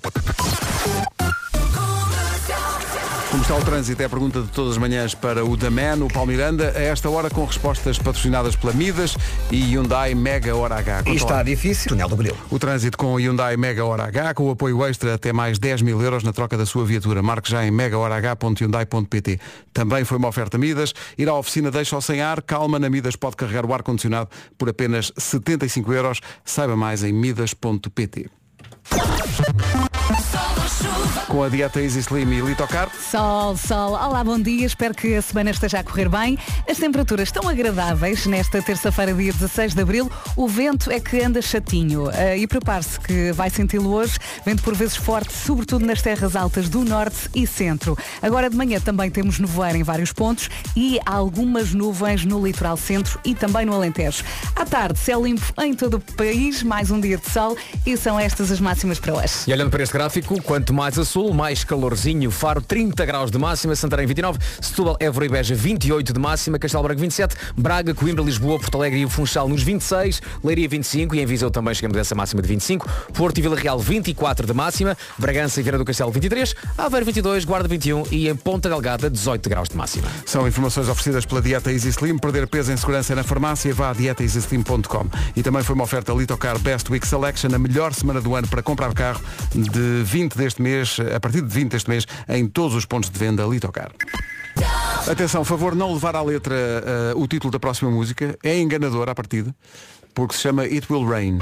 Como está o trânsito? É a pergunta de todas as manhãs para o Daman, o Paulo Miranda, a esta hora com respostas patrocinadas pela Midas e Hyundai Mega Hora H. E está difícil, túnel do Grilo. O trânsito com o Hyundai Mega Hora H, com o apoio extra até mais 10.000 euros na troca da sua viatura. Marque já em megahorah.hyundai.pt. Também foi uma oferta Midas. Ir à oficina deixa ou sem ar. Calma, na Midas pode carregar o ar-condicionado por apenas 75 euros. Saiba mais em midas.pt. Com a dieta Easy Slim e Litocar. Sol. Olá, bom dia. Espero que a semana esteja a correr bem. As temperaturas estão agradáveis nesta terça-feira, dia 16 de Abril. O vento é que anda chatinho. E prepare-se que vai senti-lo hoje. Vento por vezes forte, sobretudo nas terras altas do norte e centro. Agora de manhã também temos nevoeiro em vários pontos e algumas nuvens no litoral centro e também no Alentejo. À tarde, céu limpo em todo o país, mais um dia de sol e são estas as máximas para hoje. E olhando para este gráfico, quanto mais a sul, mais calorzinho. Faro 30 graus de máxima, Santarém 29, Setúbal, Évora e Beja 28 de máxima, Castelo Branco 27, Braga, Coimbra, Lisboa, Porto Alegre e o Funchal nos 26, Leiria 25 e em Viseu também chegamos a essa máxima de 25, Porto e Vila Real 24 de máxima, Bragança e Viana do Castelo 23, Aveiro 22, Guarda 21 e em Ponta Delgada 18 graus de máxima. São informações oferecidas pela dieta Easy Slim. Perder peso em segurança na farmácia, vá a dietaeasyslim.com. E também foi uma oferta Litocar Best Week Selection, a melhor semana do ano para comprar carro, de 20 deste mês, a partir de 20 deste mês, em todos os pontos de venda Litocar. Atenção, favor não levar à letra o título da próxima música. É enganador à partida, porque se chama It Will Rain.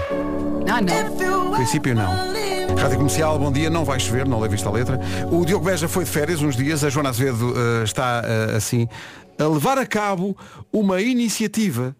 Não. No princípio não. Rádio Comercial, bom dia, não vai chover, não leve isto à letra. O Diogo Beja foi de férias uns dias, a Joana Azevedo está assim a levar a cabo uma iniciativa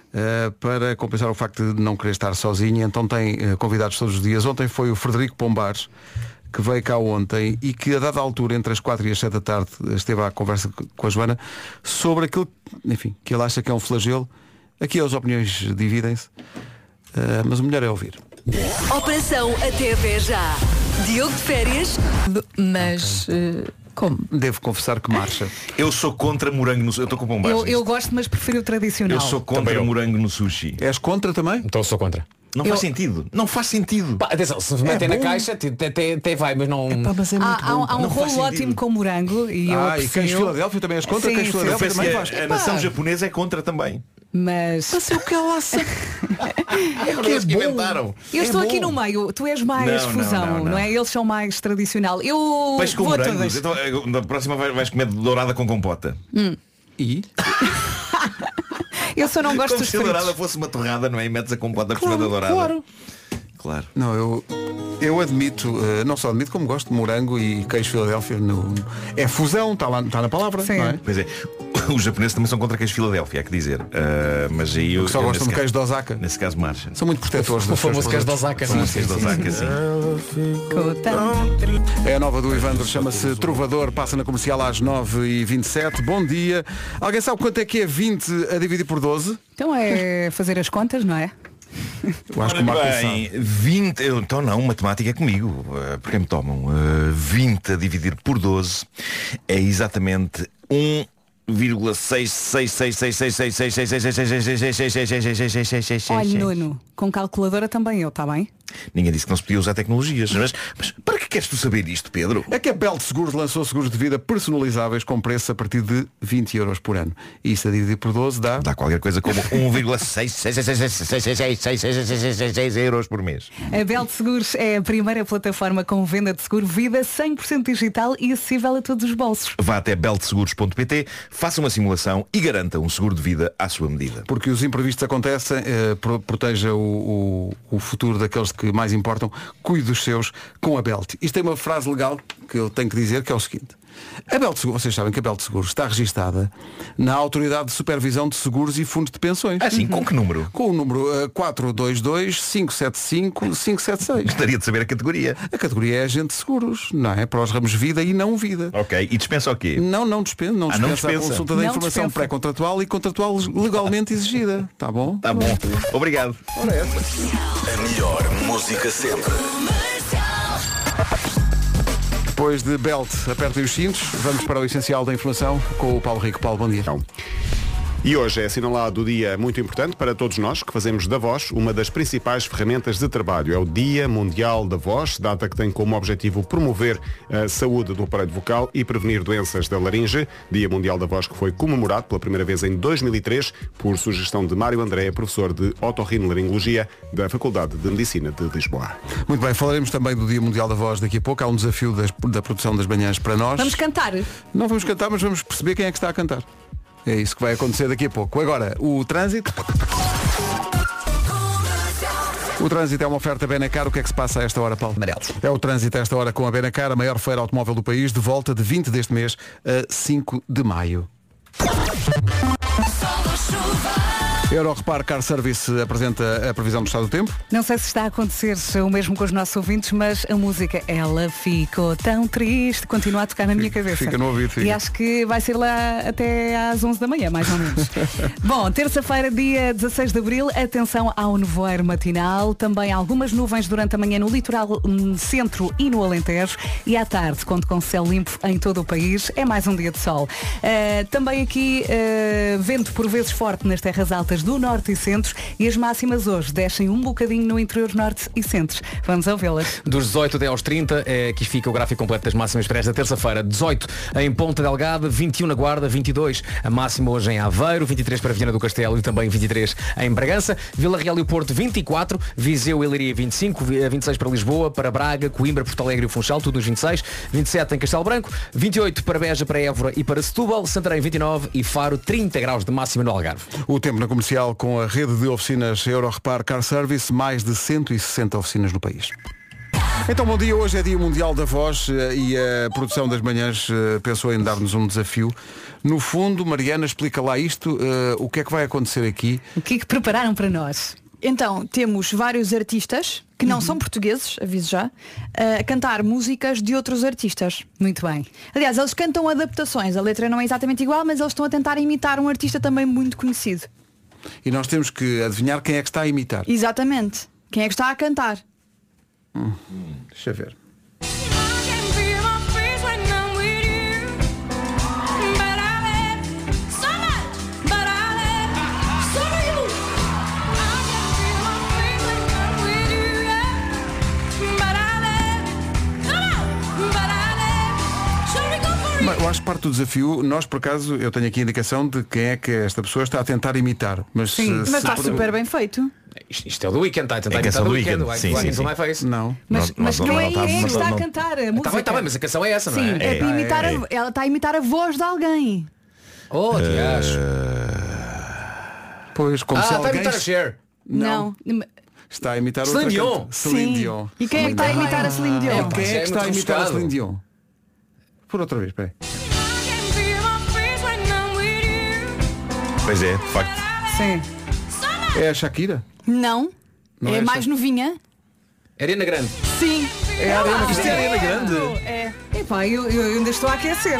para compensar o facto de não querer estar sozinha. Então tem convidados todos os dias. Ontem foi o Frederico Pombares, que veio cá ontem e que a dada altura, entre as 4 e as 7 da tarde, esteve à conversa com a Joana sobre aquilo, enfim, que ele acha que é um flagelo. Aqui as opiniões dividem-se, mas o melhor é ouvir. Operação Até Já. Diogo de férias, mas... Como? Devo confessar que marcha. Eu sou contra morango no sushi. Eu estou com Pombares. Eu gosto, mas prefiro o tradicional. Eu sou contra morango no sushi. És contra também? Então sou contra. Não faz sentido. Não faz sentido. Pá, atenção, se me metem na caixa, até vai, mas não... Mas é muito bom. Há um rolo ótimo com morango e eu e queijo Filadélfia também és contra? Sim, Queijo Filadélfia também faz. A nação japonesa é contra também. Mas é o que ela sabe. É o que eles inventaram. Eu estou aqui no meio. Tu és mais fusão, não é? Eles são mais tradicional. Eu peixe com vou morangos. Então, na próxima vais comer dourada com compota. E? Eu só não gosto Como dos se a fritos. dourada fosse uma torrada, não é? E metes a compota por cima da dourada. Claro. Não, eu admito, não só admito como gosto de morango e queijo Filadélfia. É fusão, está na palavra. Sim. Não é? Pois é. Os japoneses também são contra queijo Filadélfia, há que dizer. Mas aí eu só gostam de queijo de Osaka. Nesse caso marcha. São muito protetores. O famoso queijo de Osaka. Sim, queijo de Osaka, sim. É a nova do Ivandro, chama-se Trovador, passa na comercial às 9h27. Bom dia. Alguém sabe quanto é que é 20 a dividir por 12? Então é fazer as contas, não é? Eu acho que o Marco sabe. 20, então não, matemática é comigo, porque me tomam 20 a dividir por 12 é exatamente 1,6666666666666666666666666666666666666666666666666666666666666666666666666666666666666666666666666666666666666666666666666666666666666666666666666666666666666666666666666666666666666666666 Ninguém disse que não se podia usar tecnologias, mas para que queres tu saber isto, Pedro? É que a Belt Seguros lançou seguros de vida personalizáveis com preço a partir de 20 euros por ano. E isso a dividir por 12 dá qualquer coisa como 1,66666666666 euros por mês. A Belt Seguros é a primeira plataforma com venda de seguro vida 100% digital e acessível a todos os bolsos. Vá até beltseguros.pt, faça uma simulação e garanta um seguro de vida à sua medida. Porque os imprevistos acontecem, proteja o futuro daqueles que mais importam, cuide dos seus com a Belt. Isto tem uma frase legal que eu tenho que dizer, que é o seguinte: a Belt Seguros, vocês sabem que a Belt Seguros está registada na Autoridade de Supervisão de Seguros e Fundos de Pensões. Assim, com que número? Com o número 422-575-576. Gostaria de saber a categoria. A categoria é agente de seguros, não é? Para os ramos vida e não vida. Ok, e dispensa o quê? Não dispensa. Não dispensa a consulta da informação pré-contratual e contratual legalmente exigida. Tá bom? Tá bom. Obrigado. Ora essa. A melhor música sempre. Depois de Belt, apertem os cintos. Vamos para o essencial da informação com o Paulo Rico. Paulo, bom dia. E hoje é assinalado o dia muito importante para todos nós que fazemos da voz uma das principais ferramentas de trabalho. É o Dia Mundial da Voz, data que tem como objetivo promover a saúde do aparelho vocal e prevenir doenças da laringe. Dia Mundial da Voz que foi comemorado pela primeira vez em 2003 por sugestão de Mário André, professor de otorrinolaringologia da Faculdade de Medicina de Lisboa. Muito bem, falaremos também do Dia Mundial da Voz daqui a pouco. Há um desafio da produção das manhãs para nós. Vamos cantar? Não vamos cantar, mas vamos perceber quem é que está a cantar. É isso que vai acontecer daqui a pouco. Agora, o trânsito. O trânsito é uma oferta Benacar. O que é que se passa a esta hora, Paulo? Amarelos. É o trânsito a esta hora com a Benacar, a maior feira automóvel do país, de volta de 20 deste mês a 5 de maio. Euro Repar Car Service apresenta a previsão do estado do tempo. Não sei se está a acontecer o mesmo com os nossos ouvintes, mas a música, ela ficou tão triste, continua a tocar na minha cabeça. Fica no ouvido, fica. E acho que vai ser lá até às 11 da manhã, mais ou menos. Bom, terça-feira, dia 16 de abril, atenção ao nevoeiro matinal, também algumas nuvens durante a manhã no litoral centro e no Alentejo, e à tarde, conto com céu limpo em todo o país, é mais um dia de sol. Também aqui, vento por vezes forte nas terras altas do norte e centro, e as máximas hoje descem um bocadinho no interior norte e centro. Vamos ouvi-las. Dos 18 até aos 30, aqui fica o gráfico completo das máximas para esta terça-feira. 18 em Ponta Delgada, 21 na Guarda, 22 a máxima hoje em Aveiro, 23 para Viana do Castelo e também 23 em Bragança, Vila Real e o Porto 24, Viseu e Leiria 25, 26 para Lisboa, para Braga, Coimbra, Porto Alegre e o Funchal, tudo nos 26, 27 em Castelo Branco, 28 para Beja, para Évora e para Setúbal, Santarém 29 e Faro 30 graus de máxima no Algarve. O tempo na comercial com a rede de oficinas Euro Repar Car Service, mais de 160 oficinas no país. Então, bom dia. Hoje é Dia Mundial da Voz e a produção das manhãs pensou em dar-nos um desafio. No fundo, Mariana, explica lá isto, o que é que vai acontecer aqui? O que é que prepararam para nós? Então, temos vários artistas que não são portugueses, aviso já, a cantar músicas de outros artistas. Muito bem. Aliás, eles cantam adaptações. A letra não é exatamente igual, mas eles estão a tentar imitar um artista também muito conhecido. E nós temos que adivinhar quem é que está a imitar. Exatamente. Quem é que está a cantar? Deixa ver. Eu acho que parte do desafio, nós por acaso, eu tenho aqui a indicação de quem é que esta pessoa está a tentar imitar. Mas, sim, mas está super bem feito. Isto é o do Weekend, está a tentar imitar do Weekend. Sim. Não. Mas não é quem está a cantar a música. Está bem, mas a canção é essa, não é? Sim, é para imitar ela está a imitar a voz de alguém. Oh, Tiago. Pois, como se está alguém... a imitar a Cher. Não. Está a imitar Celine outra Dion. Celine Dion. E quem é que está a imitar a Celine Dion? Quem é que está a imitar a Celine Dion? Por outra vez, peraí. Pois é, de facto. Sim. É a Shakira? Não é é mais novinha. Ariana Grande. Sim. É a Ariana Grande. Isto é a Ariana Grande. É. Epá, eu ainda estou a aquecer.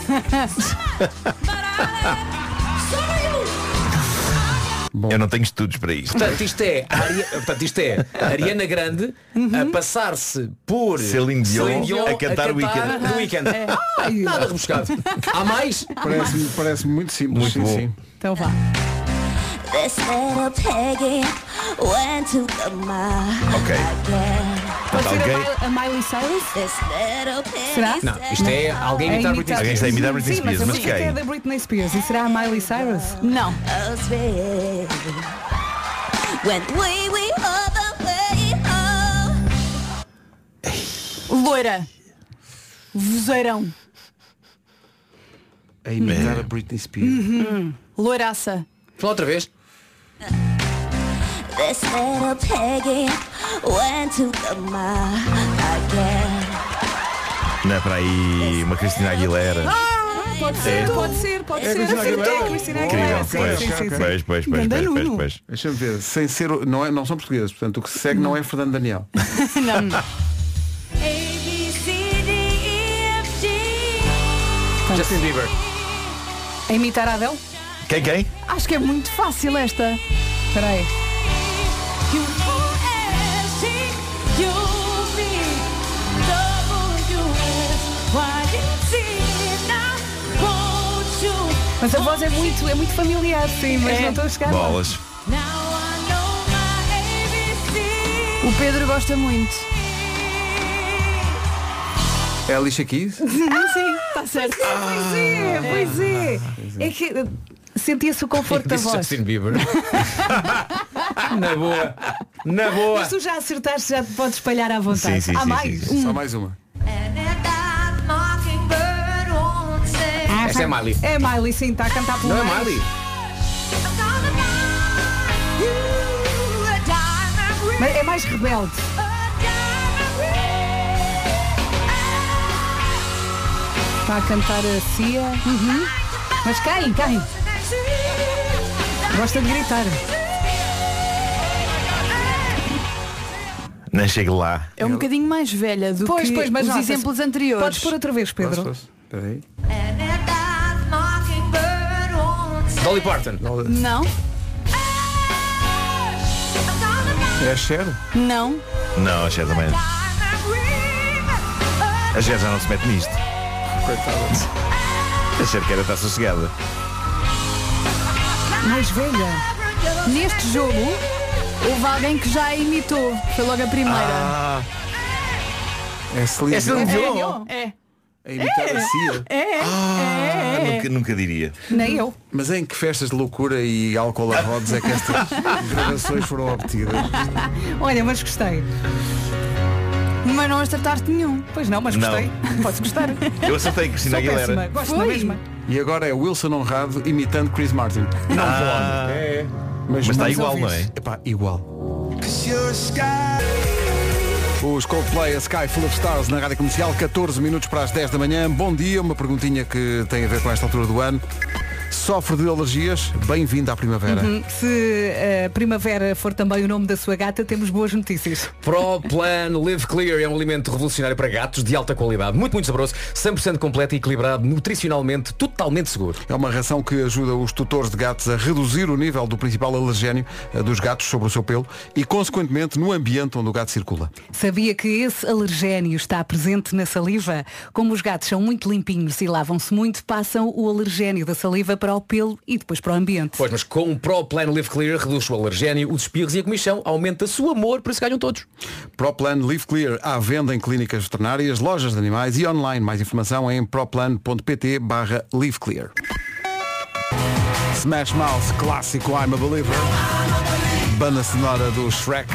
Bom. Eu não tenho estudos para isso. Portanto, isto é a Ariana Grande a passar-se por Celine Dion a cantar o Weekend. Nada rebuscado. Há mais? Parece muito simples. Muito bom. Sim. Então vá. Ok. Pode ser Alguém... a Miley Cyrus? Será? Não, isto é alguém imitar Britney Spears. Alguém está a imitar Britney Sim, mas Spears, a mas música é quem? da Britney Spears. E será a Miley Cyrus? Não. Loira. Vozeirão. A imitar a Britney Spears. Loiraça. Fala outra vez. Não é para aí uma Cristina Aguilera. Pode ser. Cristina Aguilera. Cristina Aguilera. Incrível. Pois. Deixa-me ver. Sem ser, não são portugueses, portanto o que se segue não é Fernando Daniel. Não. Justin Bieber. A imitar a Adele? Quem? Acho que é muito fácil esta. Espera aí. Mas a voz é muito familiar, sim, mas não estou a chegar lá. Bolas. O Pedro gosta muito. É a Alicia Keys? Sim, está certo. Pois é. É que sentia-se o conforto da Disse voz. Justin Bieber. Na boa. Mas tu já acertaste, já te podes espalhar à vontade. Sim, Há mais? Só mais uma. Esta é Miley. É Miley, sim, está a cantar pelo Não é meio. Miley. Mas é mais rebelde. Está a cantar a Cia. Mas quem? Gosta de gritar. Nem chego lá. É um bocadinho mais velha do Pois, que mas os nossa, exemplos anteriores. Podes pôr outra vez, Pedro. Espera aí. Dolly Parton. Não, É a Cher? não. Não, a Cher também. A Cher já não se mete nisto. Coitada. A Cher quer estar sossegada. Mais velha. Neste jogo, houve alguém que já a imitou. Foi logo a primeira. É Celine Dion. É. A imitar a Cia. Nunca diria. Nem eu. Mas em que festas de loucura e álcool a rodos é que estas gravações foram obtidas? Olha, mas gostei. Mas não acertaste nenhum. Pois não, mas gostei. Posso gostar. Eu acertei Cristina Sou Aguilera. péssima. Gosto da Foi. mesma. E agora é Wilson Honrado imitando Chris Martin. Não pode. É. Mas está vamos igual, ouvir. não é? Epá, igual. Os Coldplay, a Sky Full of Stars na Rádio Comercial, 14 minutos para as 10 da manhã. Bom dia, uma perguntinha que tem a ver com esta altura do ano. Sofre de alergias? Bem-vindo à primavera. Se a primavera for também o nome da sua gata, temos boas notícias. Pro Plan Live Clear é um alimento revolucionário para gatos de alta qualidade, muito saboroso, 100% completo e equilibrado, nutricionalmente totalmente seguro. É uma ração que ajuda os tutores de gatos a reduzir o nível do principal alergénio dos gatos sobre o seu pelo e, consequentemente, no ambiente onde o gato circula. Sabia que esse alergénio está presente na saliva? Como os gatos são muito limpinhos e lavam-se muito, passam o alergénio da saliva para o pelo e depois para o ambiente. Pois, mas com o Pro Plan Live Clear reduz o alergénio, os espirros e a comichão, aumenta-se o amor, por isso ganham todos. Pro Plan Live Clear à venda em clínicas veterinárias, lojas de animais e online. Mais informação em proplan.pt/liveclear. Smash Mouth, clássico I'm a Believer. Banda sonora do Shrek.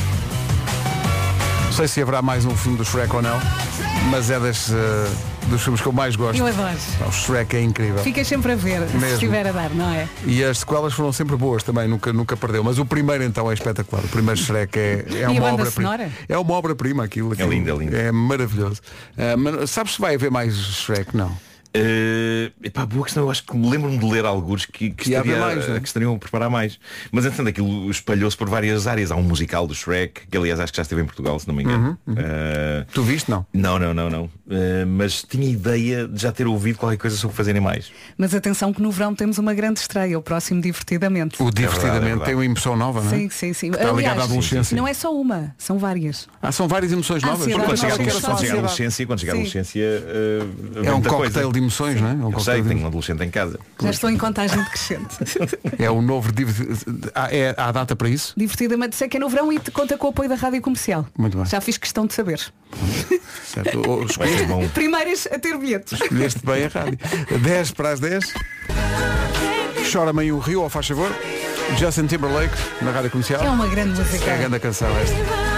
Não sei se haverá mais um filme do Shrek ou não, mas é dos filmes que eu mais gosto. Eu adoro. O Shrek é incrível. Ficas sempre a ver, se estiver a dar, não é? E as sequelas foram sempre boas também, nunca perdeu. Mas o primeiro então é espetacular. O primeiro Shrek é uma obra-prima. É uma obra-prima aquilo. É lindo, é lindo. É maravilhoso. Mas sabes se vai haver mais Shrek? Não. Boa questão, eu acho que me lembro-me de ler alguns que estariam a preparar mais. Mas entretanto aquilo espalhou-se por várias áreas. Há um musical do Shrek, que aliás acho que já esteve em Portugal, se não me engano. Tu viste, não? Não. Mas tinha ideia de já ter ouvido qualquer coisa sobre fazerem mais. Mas atenção que no verão temos uma grande estreia, o próximo Divertidamente. O Divertidamente tem uma emoção nova, não é? Sim. Está ligado à adolescência. Não é só uma, são várias. São várias emoções novas. Quando chegar a adolescência é um cocktail de emoções, não é? Eu sei, tenho um adolescente em casa. Já estou em contagem decrescente. É o novo há data para isso? Divertidamente, sei que é no verão e conta com o apoio da Rádio Comercial. Muito bem. Já fiz questão de saber. Certo. Primeiras a ter bilhetes. Escolheste bem a rádio. 10 para as 10. Chora-me aí o Rio, ou faz favor. Justin Timberlake, na Rádio Comercial. É uma grande música. É a grande canção esta.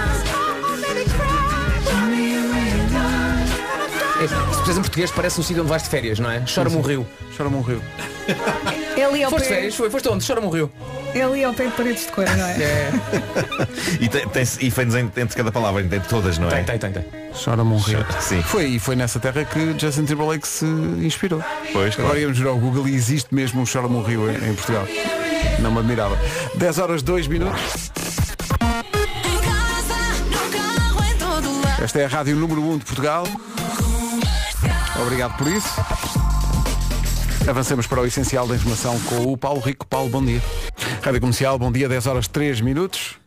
Se precisas em português parece um sítio onde vais de férias, não é? Chora-me um rio. Chora-me um rio. Ele ao Foste de pé. férias? Foste onde? Chora-me um rio. Ele ao pé de paredes de cor, não é? E feitos entre cada palavra, tem todas, não é? Tem. Chora-me um rio. Sim. Foi nessa terra que Justin Timberlake se inspirou. Pois, agora claro. íamos ver ao Google e existe mesmo um Chora-me um rio em Portugal. Não me admirava. 10 horas 2 minutos. Esta é a rádio número 1 de Portugal. Obrigado por isso. Avancemos para o essencial da informação com o Paulo Rico. Paulo, bom dia. Rádio Comercial, bom dia, 10 horas 3 minutos.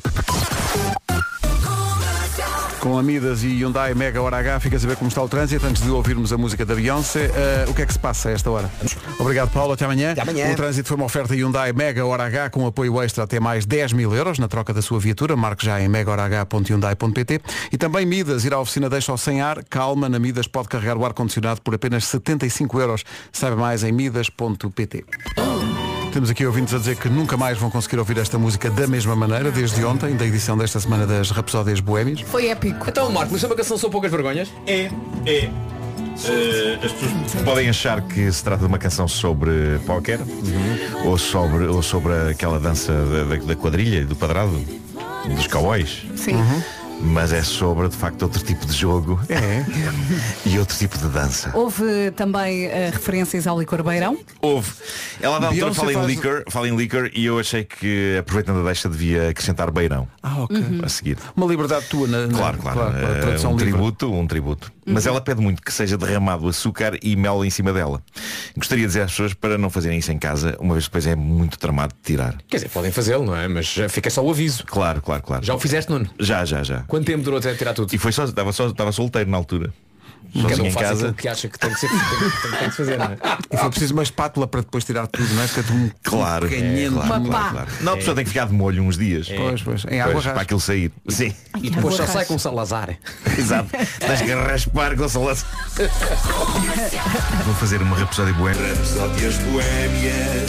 Com a Midas e Hyundai Mega Hora H, fica a saber como está o trânsito antes de ouvirmos a música da Beyoncé. O que é que se passa a esta hora? Obrigado, Paulo. Até amanhã. Até amanhã. O trânsito foi uma oferta Hyundai Mega Hora H com apoio extra até mais 10.000 euros na troca da sua viatura. Marque já em megahorah.hyundai.pt. E também Midas, ir à oficina deixa-o sem ar. Calma, na Midas pode carregar o ar-condicionado por apenas 75 euros. Saiba mais em midas.pt. Temos aqui ouvintes a dizer que nunca mais vão conseguir ouvir esta música da mesma maneira, desde ontem, da edição desta semana das Rapsódias Boémias. Foi épico. Então, Marco, mas é uma canção São Poucas Vergonhas? É. As pessoas podem achar que se trata de uma canção sobre póquer ou sobre aquela dança da quadrilha, do quadrado. dos cowboys. Sim. Mas é sobre, de facto, outro tipo de jogo. E outro tipo de dança. Houve também referências ao licor beirão. Houve. Ela na altura Beyoncé fala em liquor e eu achei que, aproveitando a deixa, devia acrescentar beirão. Ok. A seguir. Uma liberdade tua Claro. a tradução Um livre. tributo. Mas ela pede muito que seja derramado açúcar e mel em cima dela. Gostaria de dizer às pessoas para não fazerem isso em casa, uma vez que depois é muito tramado de tirar. Quer dizer, podem fazê-lo, não é? Mas fica só o aviso. Claro. Já o fizeste, Nuno? Já. Quanto tempo durou até tirar tudo? E foi estava solteiro na altura. Cada Sozinho um em faz casa. aquilo que acha que tem que ser tem que fazer, não é? E foi preciso uma espátula para depois tirar tudo, não é? Fica-te Claro. claro. Não, a pessoa tem que ficar de molho uns dias. Pois, em água rasa. para aquilo sair. Sim. E depois só sai com Salazar. Exato. Tens que raspar com o Salazar. Vou fazer uma rapsódia boêmia. Rapsódias boémias.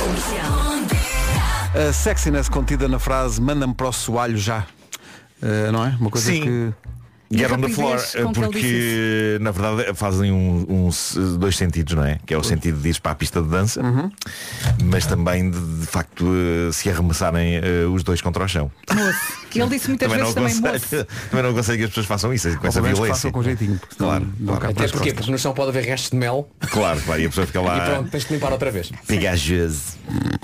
A sexiness contida na frase manda-me para o soalho já. Não é? Uma coisa Sim. que... Get on the floor, rapidez com que ele disse porque na verdade fazem uns dois sentidos, não é? Que é o sentido de ir para a pista de dança, mas também de facto se arremessarem os dois contra o chão. Moço. Ele disse muitas vezes também moço. Também não aconselho que as pessoas façam isso, com essa Ou pelo menos violência. façam com jeitinho, porque senão Claro. Até porque no chão pode haver restos de mel Claro, e a pessoa fica e lá pronto, tens de limpar outra vez. pegajoso.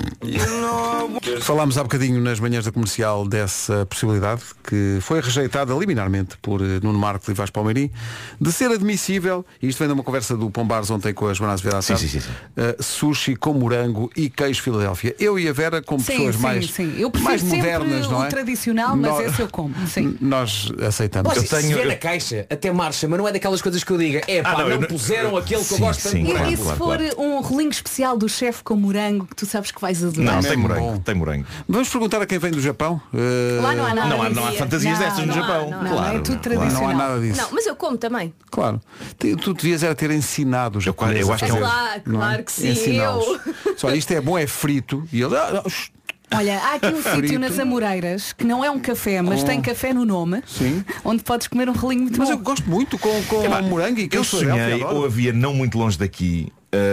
Falámos há bocadinho nas manhãs da comercial dessa possibilidade, que foi rejeitada liminarmente por Nuno Marco e Vasco Palmeirim, de ser admissível, e isto vem de uma conversa do Pombares ontem com a Joana Azevedo à tarde, Sim. sushi com morango e queijo Filadélfia. Eu e a Vera, como pessoas mais Eu prefiro mais sempre modernas, não é? o tradicional, mas Nós- esse eu como. Sim. Nós aceitamos. Olha, Eu tenho- se vier na caixa, até marcha, mas não é daquelas coisas que eu diga, não, eu não- puseram aquele que eu Sim, gosto tanto sim, de E, morango. e se for um rolinho especial do chefe com morango, que tu sabes que vais adorar? Não, tem Mesmo morango, bom. tem morango. Vamos perguntar a quem vem do Japão. Lá não há nada Não há disso. fantasias destas no não há, Japão. não há. Claro. é tudo claro. tradicional. Não há nada disso. Não, mas eu como também. Claro. Tu devias era ter ensinado os japoneses. eu acho a que fazer, Claro, não é? claro que sim. Ensiná-los. Só isto é bom, é frito. E ele. Olha, há aqui um Frito. sítio nas Amoreiras que não é um café, mas tem café no nome, onde podes comer um rolinho muito Mas bom. eu gosto muito com morango e Eu queijo Filadélfia, sonhei, adoro. ou havia não muito longe daqui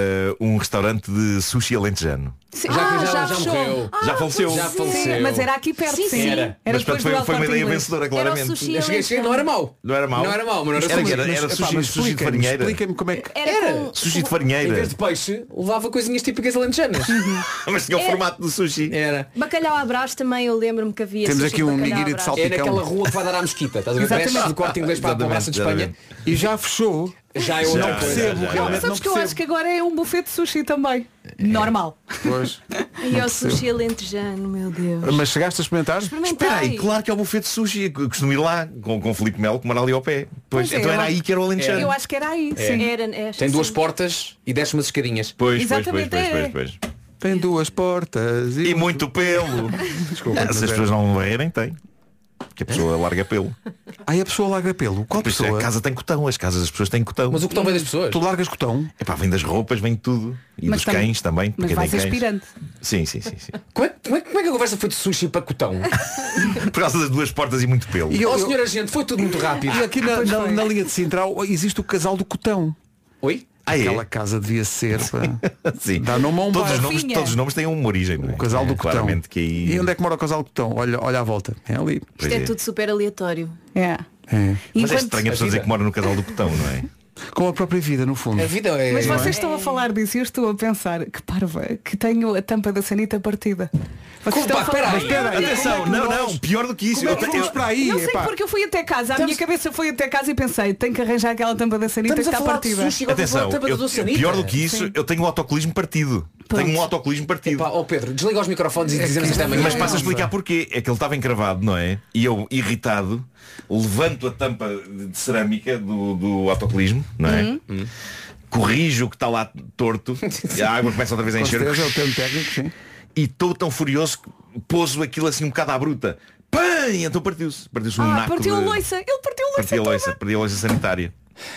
um restaurante de sushi alentejano. Sim. Já fechou. morreu. Já faleceu. Já faleceu. Mas era aqui perto, Sim, sim. sim. Era. Mas depois portanto, do foi uma El ideia Corte vencedora, Era o claramente. sushi Eu cheguei, não era mau. Não era mau? Não era mau, mas não era Era sushi. que era Epá, sushi, mas sushi de explica-me, farinheira. explica-me como é que. Era com Sushi de Em farinheira. vez de peixe, levava coisinhas típicas alentejanas. Mas tinha o formato do sushi. Era. bacalhau à brás também, eu lembro-me que havia Temos sushi aqui um de bacalhau nigiri à de brás. salpicão. É naquela rua que vai dar à Mesquita. Estás a ver? Exatamente. Desces do Corte Inglês para a Praça de Espanha. E já fechou. Já eu Já, não percebo, já. realmente. Sabes que eu percebo. acho que agora é um buffet de sushi também. Normal. Pois. E o sushi alentejano, meu Deus. Mas chegaste a experimentar? Espera aí, claro que é o buffet de sushi. Eu costumo ir lá com Filipe Melo, que mora ali ao pé. Pois, Pois é, então eu era acho- aí que era o alentejano. Eu acho que era aí, É. sim. Tem duas portas e desce umas escadinhas. Pois. Exatamente, Tem duas portas E muito pelo. Desculpa, Se mas as é. pessoas não varrerem, tem. Que a pessoa larga pelo. Aí a pessoa larga pelo. Qual Por isso pessoa? a casa tem cotão, as casas das pessoas têm cotão. Mas o cotão vem das pessoas. Tu largas cotão? Epá, vem das roupas, vem de tudo. E Mas dos também- cães também. Mas porque vais tem cães. aspirante. Sim. Como é que a conversa foi de sushi para cotão? Por causa das duas portas e muito pelo. E eu- Oh eu- senhor agente, foi tudo muito rápido. E aqui na linha de Sintra existe o casal do cotão. Oi? Ah, é? Aquela casa devia ser. Pá. Sim. Dá nome a um todos, os bairro. nomes, todos os nomes têm uma origem, não é? O casal do cotão. Claramente que aí... E onde é que mora o casal do cotão? Olha à volta. É ali. Pois Isto é tudo super aleatório. É. É. Mas é Enquanto- estranho a pessoa dizer que mora no casal do cotão, não é? Com a própria vida, no fundo. A vida é. Mas não é? vocês estão a falar disso e eu estou a pensar que parva, que tenho a tampa da sanita partida. Vocês estão a falar- Mas espera aí, Atenção, como é que não, nós- pior do que isso. Como é que vamos para aí? Não sei Epá. porque eu fui até casa, a minha cabeça foi até casa e pensei, tenho que arranjar aquela tampa da sanita que Estamos a está falar de partida. sushi, agora Atenção, estamos a falar da sanita. pior do que isso, eu tenho um autocolismo partido. Pronto. Tenho um autocolismo partido. Epá, ó Pedro, desliga os microfones e dizemos isto amanhã. Mas passo a explicar porquê. É que ele estava encravado, não é? E eu, irritado, levanto a tampa de cerâmica do autocolismo, não é? Corrijo o que está lá torto. E a água começa outra vez a Com encher. certeza é o termo técnico, sim. E estou tão furioso que pouso aquilo assim um bocado à bruta. Pã! Então partiu-se. Partiu-se um naco partiu a de... loiça. Ele partiu a loiça. Parti a loiça, toda. perdi a loiça sanitária.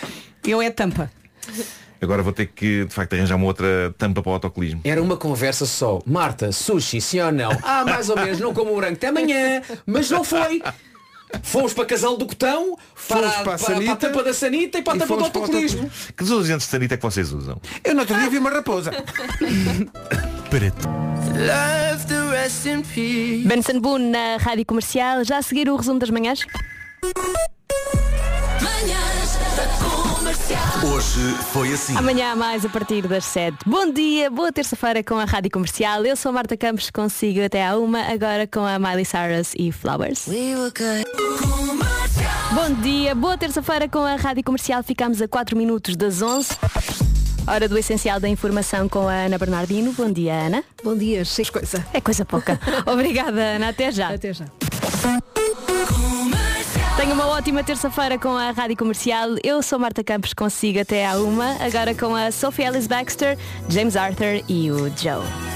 Eu é a tampa. Agora vou ter que, de facto, arranjar uma outra tampa para o autocolismo. Era uma conversa só. Marta, sushi, sim ou não? Ah, mais ou menos, não como morango até amanhã. Mas não foi. Fomos para Casal do Cotão, Fomos para a Sanita, a tampa da sanita e para a e tampa do fomos para o autocolismo. Que desodorantes de sanita é que vocês usam? Eu no outro dia vi uma raposa. Para Benson Boone na Rádio Comercial. Já a seguir o resumo das manhãs. Hoje foi assim. Amanhã há mais a partir das 7. Bom dia, boa terça-feira com a Rádio Comercial. Eu sou a Marta Campos, consigo até à 1, agora com a Miley Cyrus e Flowers. Bom dia, boa terça-feira com a Rádio Comercial. Ficamos a 4 minutos das 11. Hora do Essencial da Informação com a Ana Bernardino. Bom dia, Ana. Bom dia, cheio de coisa. É coisa pouca. Obrigada, Ana. Até já. Até já. Tenha uma ótima terça-feira com a Rádio Comercial. Eu sou Marta Campos, consigo até à 1, agora com a Sophie Ellis-Bextor, James Arthur e o Joe.